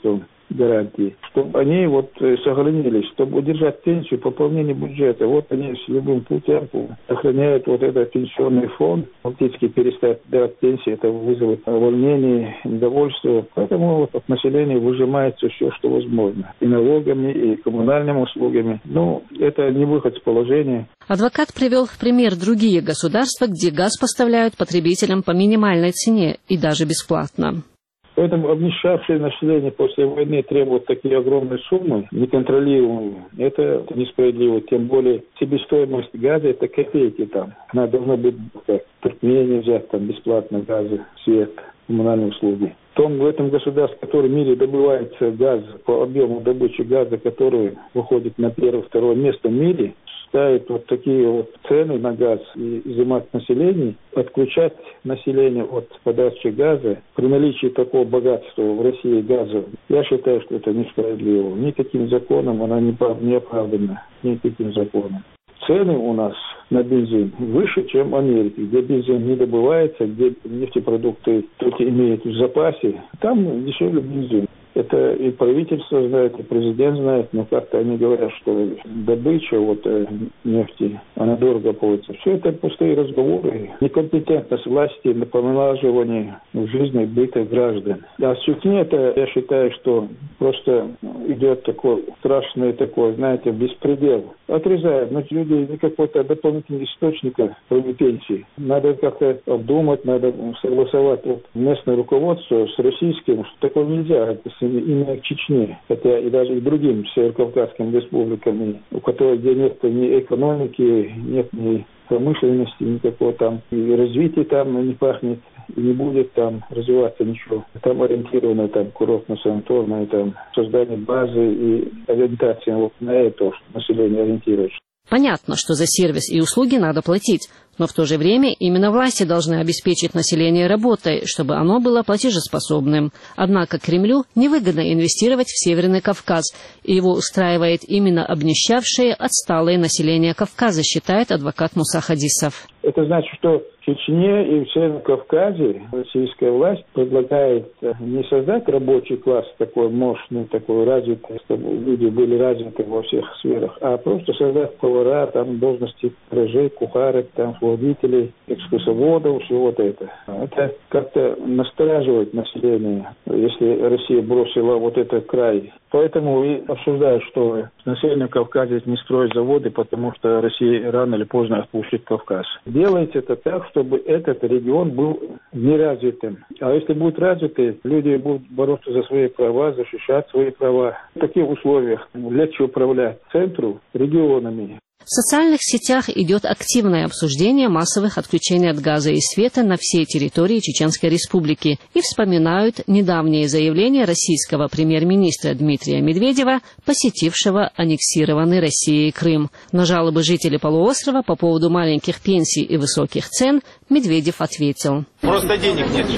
гарантии, чтобы они вот сохранились, чтобы удержать пенсию, пополнение бюджета. Вот они с любым путем сохраняют вот этот пенсионный фонд, фактически перестать давать пенсии, это вызовет волнение, недовольство. Поэтому вот от населения выжимается все, что возможно. И налогами, и коммунальными услугами. Но это не выход с положения. Адвокат привел в пример другие государства, где газ поставляют потребителям по минимальной цене и даже бесплатно. Поэтому обнищавшее население после войны требует такие огромные суммы, неконтролируемые. Это несправедливо. Тем более себестоимость газа – это копейки там. Она должна быть как Туркмения взять там бесплатно газы, свет, коммунальные услуги. В том, в этом государстве, в котором в мире добывается газ, по объему добычи газа, который выходит на первое-второе место в мире, ставят вот такие вот цены на газ и изымать население, отключать население от подачи газа при наличии такого богатства в России газа. Я считаю, что это несправедливо. Никаким законом она не оправдана. Никаким законом. Цены у нас на бензин выше, чем в Америке, где бензин не добывается, где нефтепродукты только имеют в запасе. Там дешевле бензин. Это и правительство знает, и президент знает, но как-то они говорят, что добыча вот, нефти, она дорого обходится. Все это пустые разговоры, некомпетентность власти по налаживанию в жизни быта граждан. А в Чечне это, я считаю, что просто идет такой страшный такой, знаете, беспредел. Отрезают, но люди не какой-то дополнительный источник, кроме пенсии. Надо как-то обдумать, надо согласовать вот, местное руководство с российским, что такое нельзя. Это именно к Чечне, хотя и даже и другим северокавказским республикам, у которых где нет ни экономики, нет ни промышленности никакого там, и развития там не пахнет, и не будет там развиваться ничего. Там ориентировано там курортно-санаторное, там создание базы и ориентация вот на это, что население ориентируется. Понятно, что за сервис и услуги надо платить, но в то же время именно власти должны обеспечить население работой, чтобы оно было платежеспособным. Однако Кремлю невыгодно инвестировать в Северный Кавказ, и его устраивает именно обнищавшее, отсталое население Кавказа, считает адвокат Муса Хадисов. Это значит, что в Чечне и в Северном Кавказе российская власть предлагает не создать рабочий класс такой мощный, такой развитый, чтобы люди были развиты во всех сферах, а просто создать повара, там должности сторожей, кухарок, там водителей, экскурсоводов, все вот это. Это как-то настораживает население, если Россия бросила вот этот край. Поэтому и обсуждают, что население Кавказа не строит заводы, потому что Россия рано или поздно отпустит Кавказ. Делается это так, чтобы этот регион был неразвитым. А если будет развитый, люди будут бороться за свои права, защищать свои права. В таких условиях легче управлять центру регионами. В социальных сетях идет активное обсуждение массовых отключений от газа и света на всей территории Чеченской Республики и вспоминают недавнее заявление российского премьер-министра Дмитрия Медведева, посетившего аннексированный Россией Крым. На жалобы жителей полуострова по поводу маленьких пенсий и высоких цен Медведев ответил. Просто денег нет.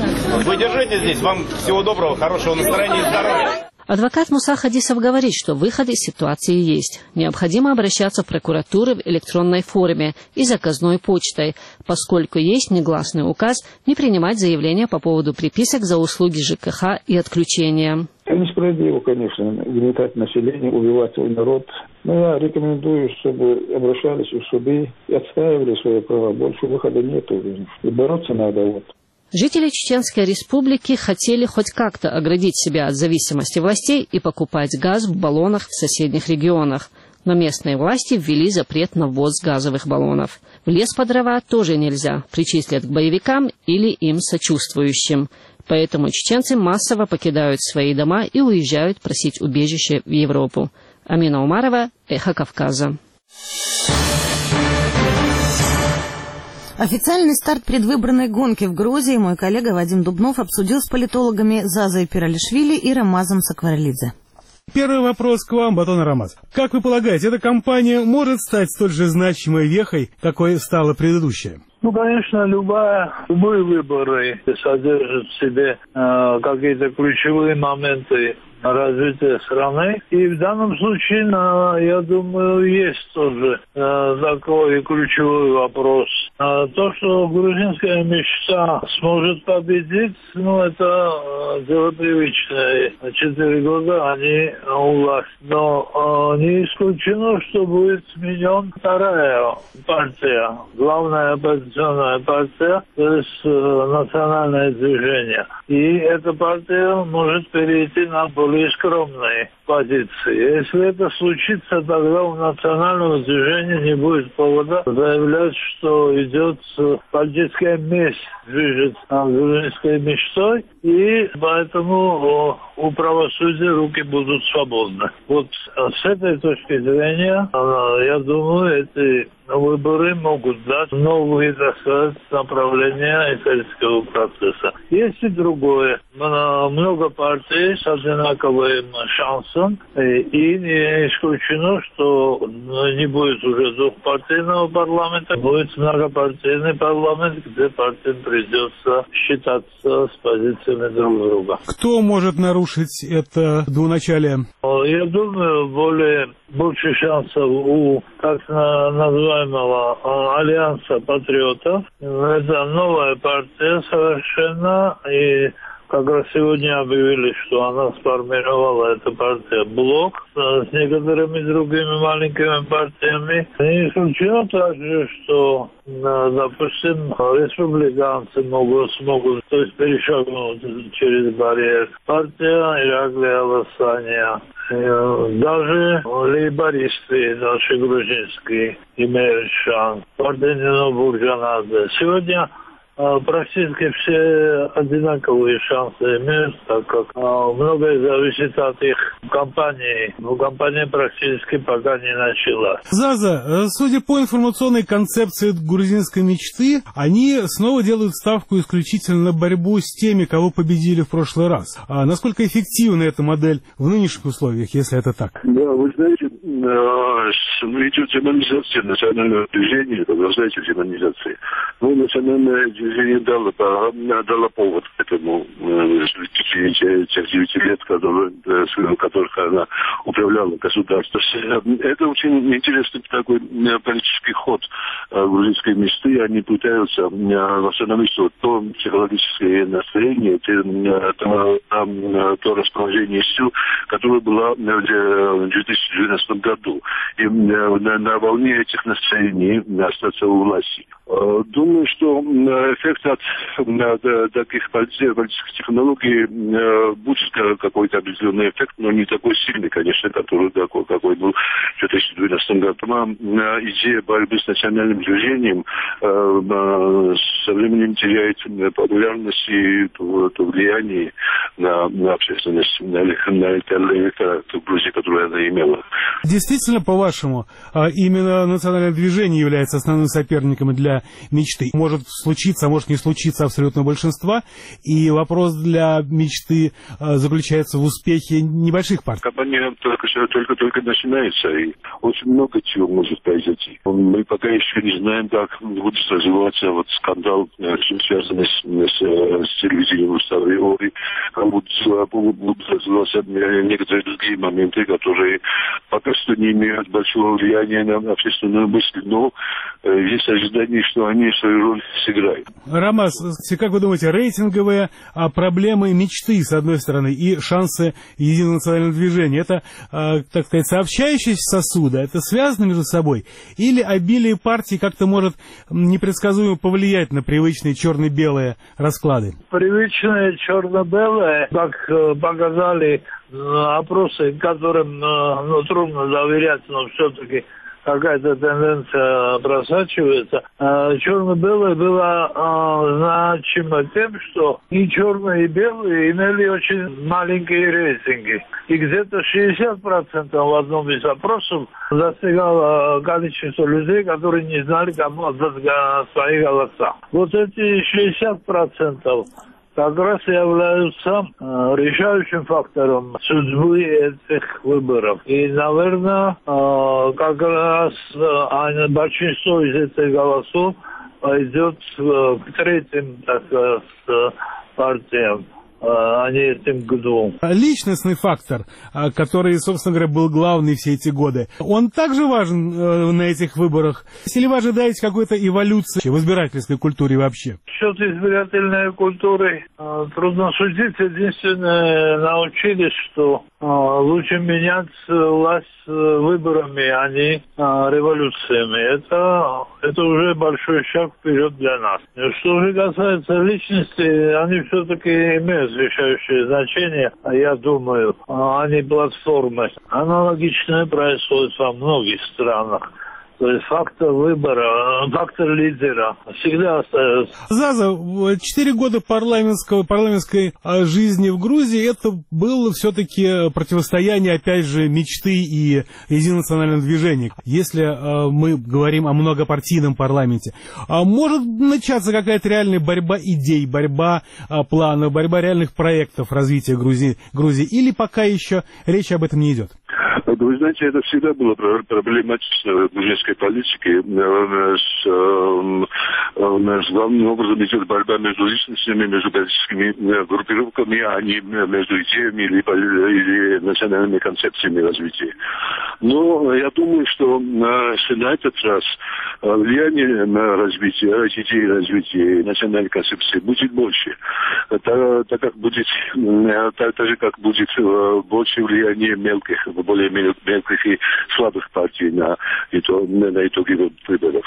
Вы держите здесь. Вам всего доброго, хорошего настроения и здоровья. Адвокат Муса Хадисов говорит, что выход из ситуации есть. Необходимо обращаться в прокуратуру в электронной форме и заказной почтой, поскольку есть негласный указ не принимать заявления по поводу приписок за услуги ЖКХ и отключения. Это несправедливо, конечно, гнетать население, убивать свой народ. Но я рекомендую, чтобы обращались в суды и отстаивали свои права. Больше выхода нет уже. И бороться надо вот. Жители Чеченской Республики хотели хоть как-то оградить себя от зависимости властей и покупать газ в баллонах в соседних регионах. Но местные власти ввели запрет на ввоз газовых баллонов. В лес по дрова тоже нельзя, причислят к боевикам или им сочувствующим. Поэтому чеченцы массово покидают свои дома и уезжают просить убежище в Европу. Амина Умарова, Эхо Кавказа. Официальный старт предвыборной гонки в Грузии мой коллега Вадим Дубнов обсудил с политологами Зазой Пиралишвили и Рамазом Сакварелидзе. Первый вопрос к вам, Батон Рамаз. Как вы полагаете, эта кампания может стать столь же значимой вехой, какой стала предыдущая? Ну, конечно, любая, любые выборы содержат в себе э, какие-то ключевые моменты развития страны. И в данном случае, я думаю, есть тоже такой ключевой вопрос. То, что грузинская мечта сможет победить, ну, это дело привычное. Четыре года они у власти. Но не исключено, что будет сменен вторая партия, главная оппозиционная партия, то есть национальное движение. И эта партия может перейти на более скромные позиции. Если это случится, тогда у национального движения не будет повода заявлять, что идет политическая месть, движется грузинской мечтой, и поэтому у правосудия руки будут свободны. Вот с этой точки зрения, я думаю, эти выборы могут дать новые, так сказать, направления исторического процесса. Есть и другое. Много партий с одинаковым шансом, и не исключено, что не будет уже двухпартийного парламента, будет многопартийный парламент, где партиям придется считаться с позициями друг друга. Кто может нарушить это двуначалие? Я думаю, более больше шансов у так называемого Альянса патриотов. Это новая партия совершенно, и как раз сегодня объявили, что она сформировала, эта партия, блок с некоторыми другими маленькими партиями. Не исключено также, что, допустим, республиканцы могут, смогут, то есть перешагнуть через барьер. Партия Ираклия Лосания, даже лейбористы наши грузинские имеют шанс. Партия Бурджанадзе. Сегодня практически все одинаковые шансы имеют, так как многое зависит от их кампании. Но кампания практически пока не началась. Заза, судя по информационной концепции грузинской мечты, они снова делают ставку исключительно на борьбу с теми, кого победили в прошлый раз. А насколько эффективна эта модель в нынешних условиях, если это так? Да, вы знаете, идет демонизация национального движения, вы знаете, демонизация. Ну, национальное движение дало, дало повод к этому в течение тех девяти лет, которые, в которых она управляла государством. Это очень интересный такой политический ход грузинской мечты. Они пытаются восстановить вот то психологическое настроение, то, то расположение сил, которое было в две тысячи двенадцатом году. И на, на волне этих настроений остаться у власти. Думаю, что эффект от, от таких политических технологий будет какой-то определенный эффект, но не такой сильный, конечно, который такой, какой был в две тысячи двенадцатом году. Сама идея борьбы с национальным движением со временем теряет популярность и то, то влияние на, на общественность, на, на электорат в Грузии, которую она имела. Действительно, по-вашему, именно национальное движение является основным соперником для мечты? Может случиться, а может не случиться абсолютно большинства, и вопрос для мечты заключается в успехе небольших партий. Компания только-только начинается, и очень много чего может произойти. Мы пока еще не знаем, как будет развиваться вот скандал, связанный с, с, с телевидением Уставы, как будут, будут развиваться некоторые другие моменты, которые пока что не имеют большого влияния на общественную мысль, но есть ожидание, что они свою роль сыграют. Рамаз, как вы думаете, рейтинговые проблемы мечты, с одной стороны, и шансы единого национального движения, это, так сказать, сообщающиеся сосуды, это связано между собой? Или обилие партий как-то может непредсказуемо повлиять на привычные черно-белые расклады? Привычные черно-белые, как показали опросы, которым ну, трудно доверять, но все-таки какая-то тенденция просачивается. Черно-белое было значимо тем, что и черные, и белые имели очень маленькие рейтинги. И где-то шестьдесят процентов в одном из опросов достигало количество людей, которые не знали, кому отдать свои голоса. Вот эти шестьдесят процентов как раз являются э, решающим фактором судьбы этих выборов. И, наверное, э, как раз э, большинство из этих голосов идет э, к третьим, так сказать, партиям. а не этим к двум. Личностный фактор, который, собственно говоря, был главный все эти годы, он также важен на этих выборах? Или вы ожидаете какой-то эволюции в избирательской культуре вообще? Насчет избирательной культуры трудно судить. Единственное, научились, что лучше менять власть выборами, а не революциями. Это, это уже большой шаг вперед для нас. Что же касается личности, они все-таки имеют решающее значение, я думаю, а не платформы. Аналогичное происходит во многих странах. То есть фактор выбора, фактор лидера всегда остается. Заза, четыре года парламентского, парламентской жизни в Грузии, это было все-таки противостояние, опять же, мечты и единого национального движения. Если э, мы говорим о многопартийном парламенте, а может начаться какая-то реальная борьба идей, борьба э, планов, борьба реальных проектов развития Грузии, Грузии, или пока еще речь об этом не идет? Вы знаете, это всегда было проблематично в грузинской политике. С главным образом идет борьба между личностями, между политическими группировками, а не между идеями или, или национальными концепциями развития. Но я думаю, что на этот раз влияние на развитие, идеи развития национальной концепции будет больше. Так, так как будет, так, так же как будет больше влияние мелких, более мелких и слабых партий на, на итоги выборов.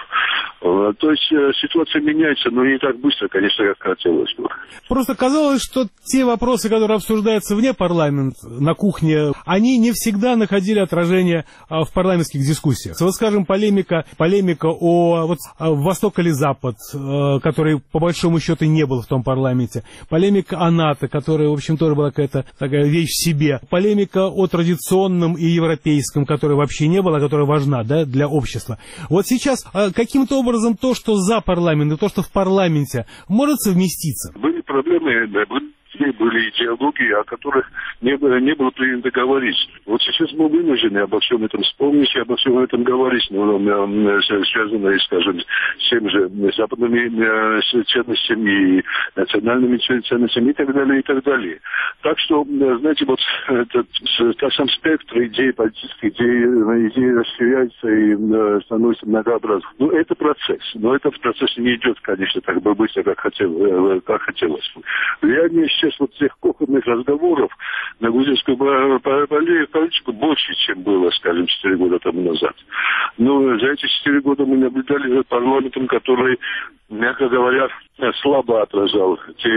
То есть ситуация меняется, но не так быстро, конечно, как хотелось бы. Просто казалось, что те вопросы, которые обсуждаются вне парламента, на кухне, они не всегда находили отражение в парламентских дискуссиях. Вот, скажем, полемика, полемика о вот, Восток или Запад, который по большому счету не был в том парламенте. Полемика о НАТО, которая, в общем, тоже была какая-то такая вещь в себе. Полемика о традиционном и европейском, которая вообще не была, которая важна, да, для общества. Вот сейчас каким-то образом то, что за парламент, и то, что в парламенте, может совместиться? Были проблемы, да, были идеологии, о которых не было, не было принято говорить. Вот сейчас мы вынуждены обо всем этом вспомнить и обо всем этом говорить, но связано, скажем, с теми же западными ценностями и национальными ценностями и так далее, и так далее. Так что, знаете, вот этот сам спектр идей, политических идей, идей расширяется и становится многообразным. Ну, это процесс. Но этот процесс не идет, конечно, так быстро, как, хотел, как хотелось бы. Влияние сейчас вот тех кухонных разговоров на грузинскую политику больше, чем было, скажем, четыре года тому назад. Но за эти четыре года мы наблюдали за парламентом, который, мягко говоря, слабо отражал те,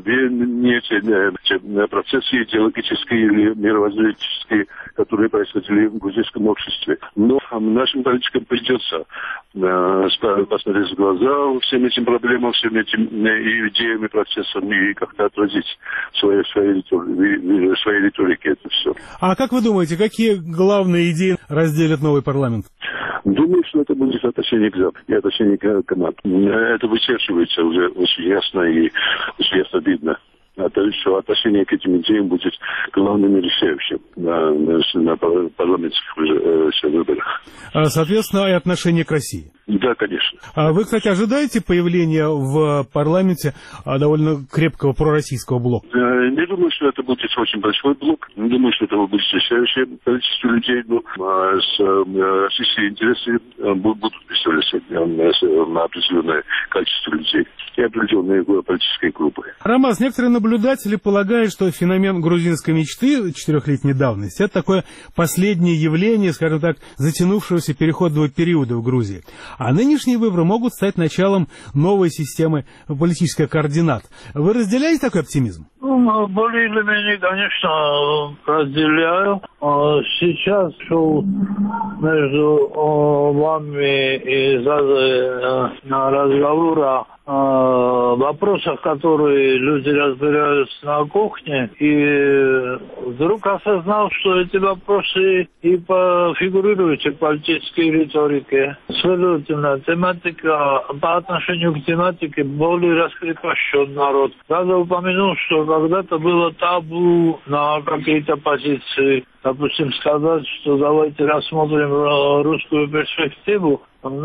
не те, те процессы идеологические или мировоззренческие, которые происходили в грузинском обществе. Но нашим политикам придется посмотреть в глаза всем этим проблемам, всем этим идеям и процессам и как-то отразить в своей, своей, своей риторике это все. А как вы думаете, какие главные идеи разделят новый парламент? Думаю, что это будет отношение к Западу и отношение к НАТО. Это вычерчивается уже очень ясно и очень ясно видно. То, что отношение к этим идеям будет главным и решающим на, на парламентских выборах. Соответственно, и отношение к России. Да, конечно. Вы, кстати, ожидаете появления в парламенте довольно крепкого пророссийского блока? Не думаю, что это будет очень большой блок. Не думаю, что это будет решающее количество людей. Но российские интересы будут представляться на определенное количество людей и определенные политические группы. Рамаз, некоторые наблюдатели полагают, что феномен грузинской мечты четырехлетней давности — это такое последнее явление, скажем так, затянувшегося переходного периода в Грузии. А нынешние выборы могут стать началом новой системы политических координат. Вы разделяете такой оптимизм? Ну, более или менее, конечно, разделяю. Сейчас шел между вами и Зазой разговор о вопросах, которые люди разбираются на кухне, и вдруг осознал, что эти вопросы и фигурируют в политической риторике. Следовательно, тематика, по отношению к тематике более раскрепощен народ. Надо упомянуть, что когда-то было табу на какие-то позиции. Допустим, сказать, что давайте рассмотрим русскую перспективу.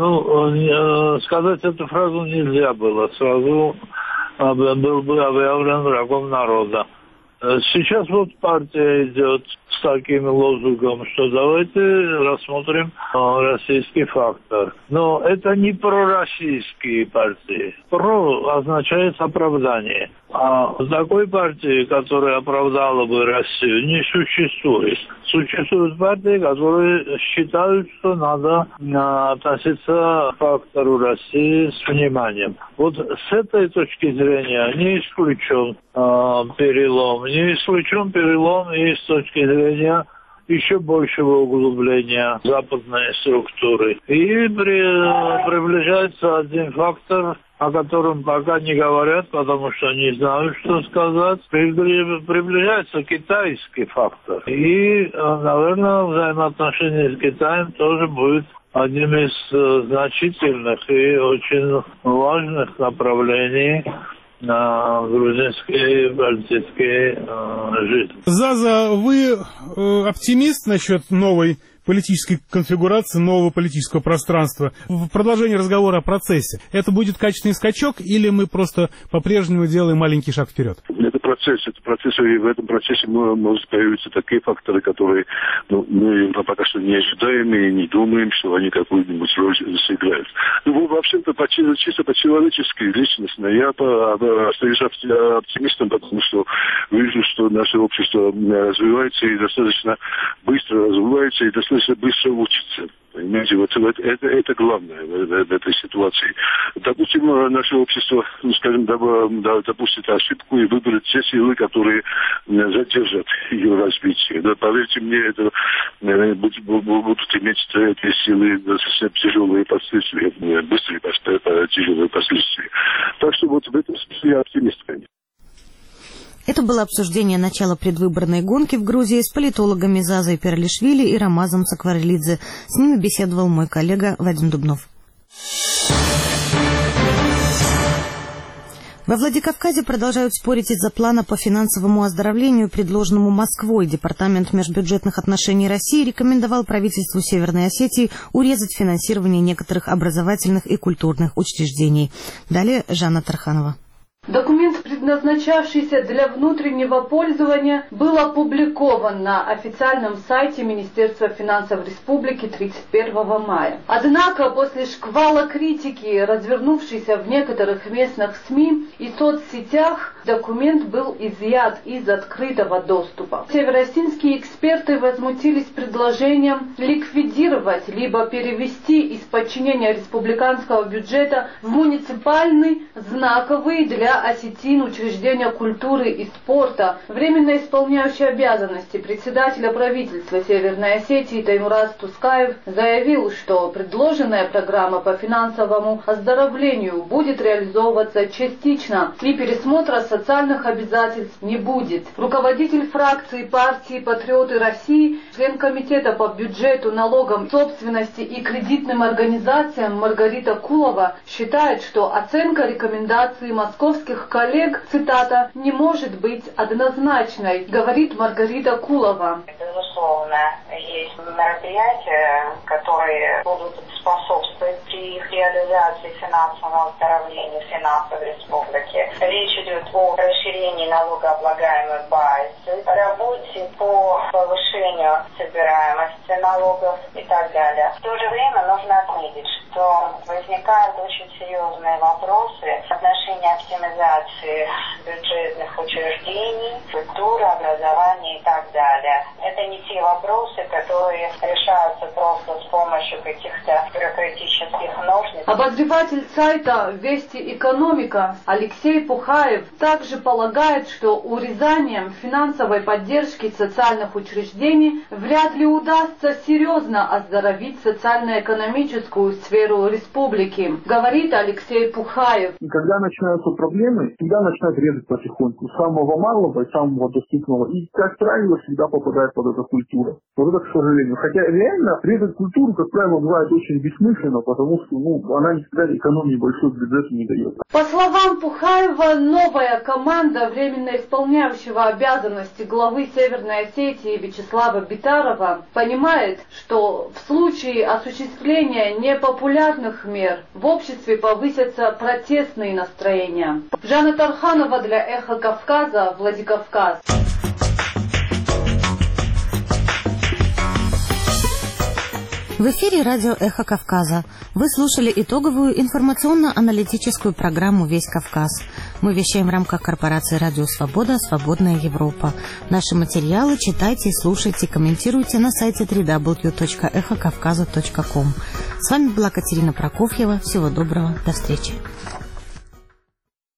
Ну, сказать эту фразу нельзя было. Сразу был бы объявлен врагом народа. Сейчас вот партия идет с таким лозунгом, что давайте рассмотрим российский фактор. Но это не пророссийские партии. Про означает оправдание. А такой партии, которая оправдала бы Россию, не существует. Существуют партии, которые считают, что надо относиться к фактору России с вниманием. Вот с этой точки зрения не исключен э, перелом. Не исключен перелом и с точки зрения еще большего углубления западной структуры. И при, приближается один фактор, о котором пока не говорят, потому что не знают, что сказать. Приближается китайский фактор. И, наверное, взаимоотношения с Китаем тоже будет одним из значительных и очень важных направлений на грузинской политической э, жизни. Заза, вы э, оптимист насчет новой политической конфигурации, нового политического пространства? В продолжении разговора о процессе. Это будет качественный скачок или мы просто по-прежнему делаем маленький шаг вперед? Это процесс, это процесс, и в этом процессе могут появиться такие факторы, которые ну, мы пока что не ожидаем и не думаем, что они какую-нибудь роль сыграют. Ну, вообще-то, по, чисто по-человечески, личностно, я по, остаюсь оптимистом, потому что вижу, что наше общество развивается и достаточно быстро развивается, и достаточно быстро учится. Понимаете, вот это, это, это главное в, в, в этой ситуации. Допустим, наше общество, ну, скажем, допустит ошибку и выберет те силы, которые задержат ее развитие. Да, поверьте мне, это будут, будут иметь эти силы достаточно тяжелые последствия, быстрые тяжелые последствия. Так что вот в этом смысле я оптимист, конечно. Это было обсуждение начала предвыборной гонки в Грузии с политологами Зазой Перлишвили и Рамазом Цакварелидзе. С ними беседовал мой коллега Вадим Дубнов. Во Владикавказе продолжают спорить из-за плана по финансовому оздоровлению, предложенному Москвой. Департамент межбюджетных отношений России рекомендовал правительству Северной Осетии урезать финансирование некоторых образовательных и культурных учреждений. Далее Жанна Тарханова. Документ, предназначавшийся для внутреннего пользования, был опубликован на официальном сайте Министерства финансов Республики тридцать первого мая. Однако после шквала критики, развернувшейся в некоторых местных СМИ и соцсетях, документ был изъят из открытого доступа. Северосинские эксперты возмутились предложением ликвидировать либо перевести из подчинения республиканского бюджета в муниципальный, знаковый для осетин учреждения культуры и спорта. Временно исполняющий обязанности председателя правительства Северной Осетии Таймураз Тускаев заявил, что предложенная программа по финансовому оздоровлению будет реализовываться частично и пересмотра социальных обязательств не будет. Руководитель фракции партии «Патриоты России», член комитета по бюджету, налогам, собственности и кредитным организациям Маргарита Кулова считает, что оценка рекомендаций московских коллег, цитата, не может быть однозначной, говорит Маргарита Кулова. Безусловно, есть мероприятия, которые будут способствовать при их реализации финансового оздоровления финансов республики. Речь идет о расширении налогооблагаемой базы, работе по повышению собираемости налогов и так далее. В то же время нужно отметить, что возникают очень серьезные вопросы в отношении оптимизации бюджетных учреждений, культуры, образования и так далее. Это не те вопросы, которые решаются просто с помощью каких-то бюрократических ножниц. Обозреватель сайта «Вести экономика» Алексей Пухаев также полагает, что урезанием финансовой поддержки социальных учреждений вряд ли удастся серьезно оздоровить социально-экономическую сферу республики, говорит Алексей Пухаев. И когда начинаются проблемы, всегда начинают резать потихоньку. Самого малого и самого доступного. И, как правило, всегда попадает под эту культуру. Вот это, к сожалению. Хотя реально резать культуру, как правило, бывает очень бессмысленно, потому что ну, она никогда экономии большой бюджет не дает. По словам Пухаева, новая команда временно исполняющего обязанности главы Северной Осетии Вячеслава Битарова понимает, что в случае осуществления непопулярных мер в обществе повысятся протестные настроения. Жанна Тарханова для Эхо Кавказа, Владикавказ. В эфире радио «Эхо Кавказа». Вы слушали итоговую информационно-аналитическую программу «Весь Кавказ». Мы вещаем в рамках корпорации «Радио Свобода. Свободная Европа». Наши материалы читайте, слушайте, комментируйте на сайте дабл ю дабл ю дабл ю точка эхо кавказа точка ком. С вами была Катерина Прокофьева. Всего доброго. До встречи.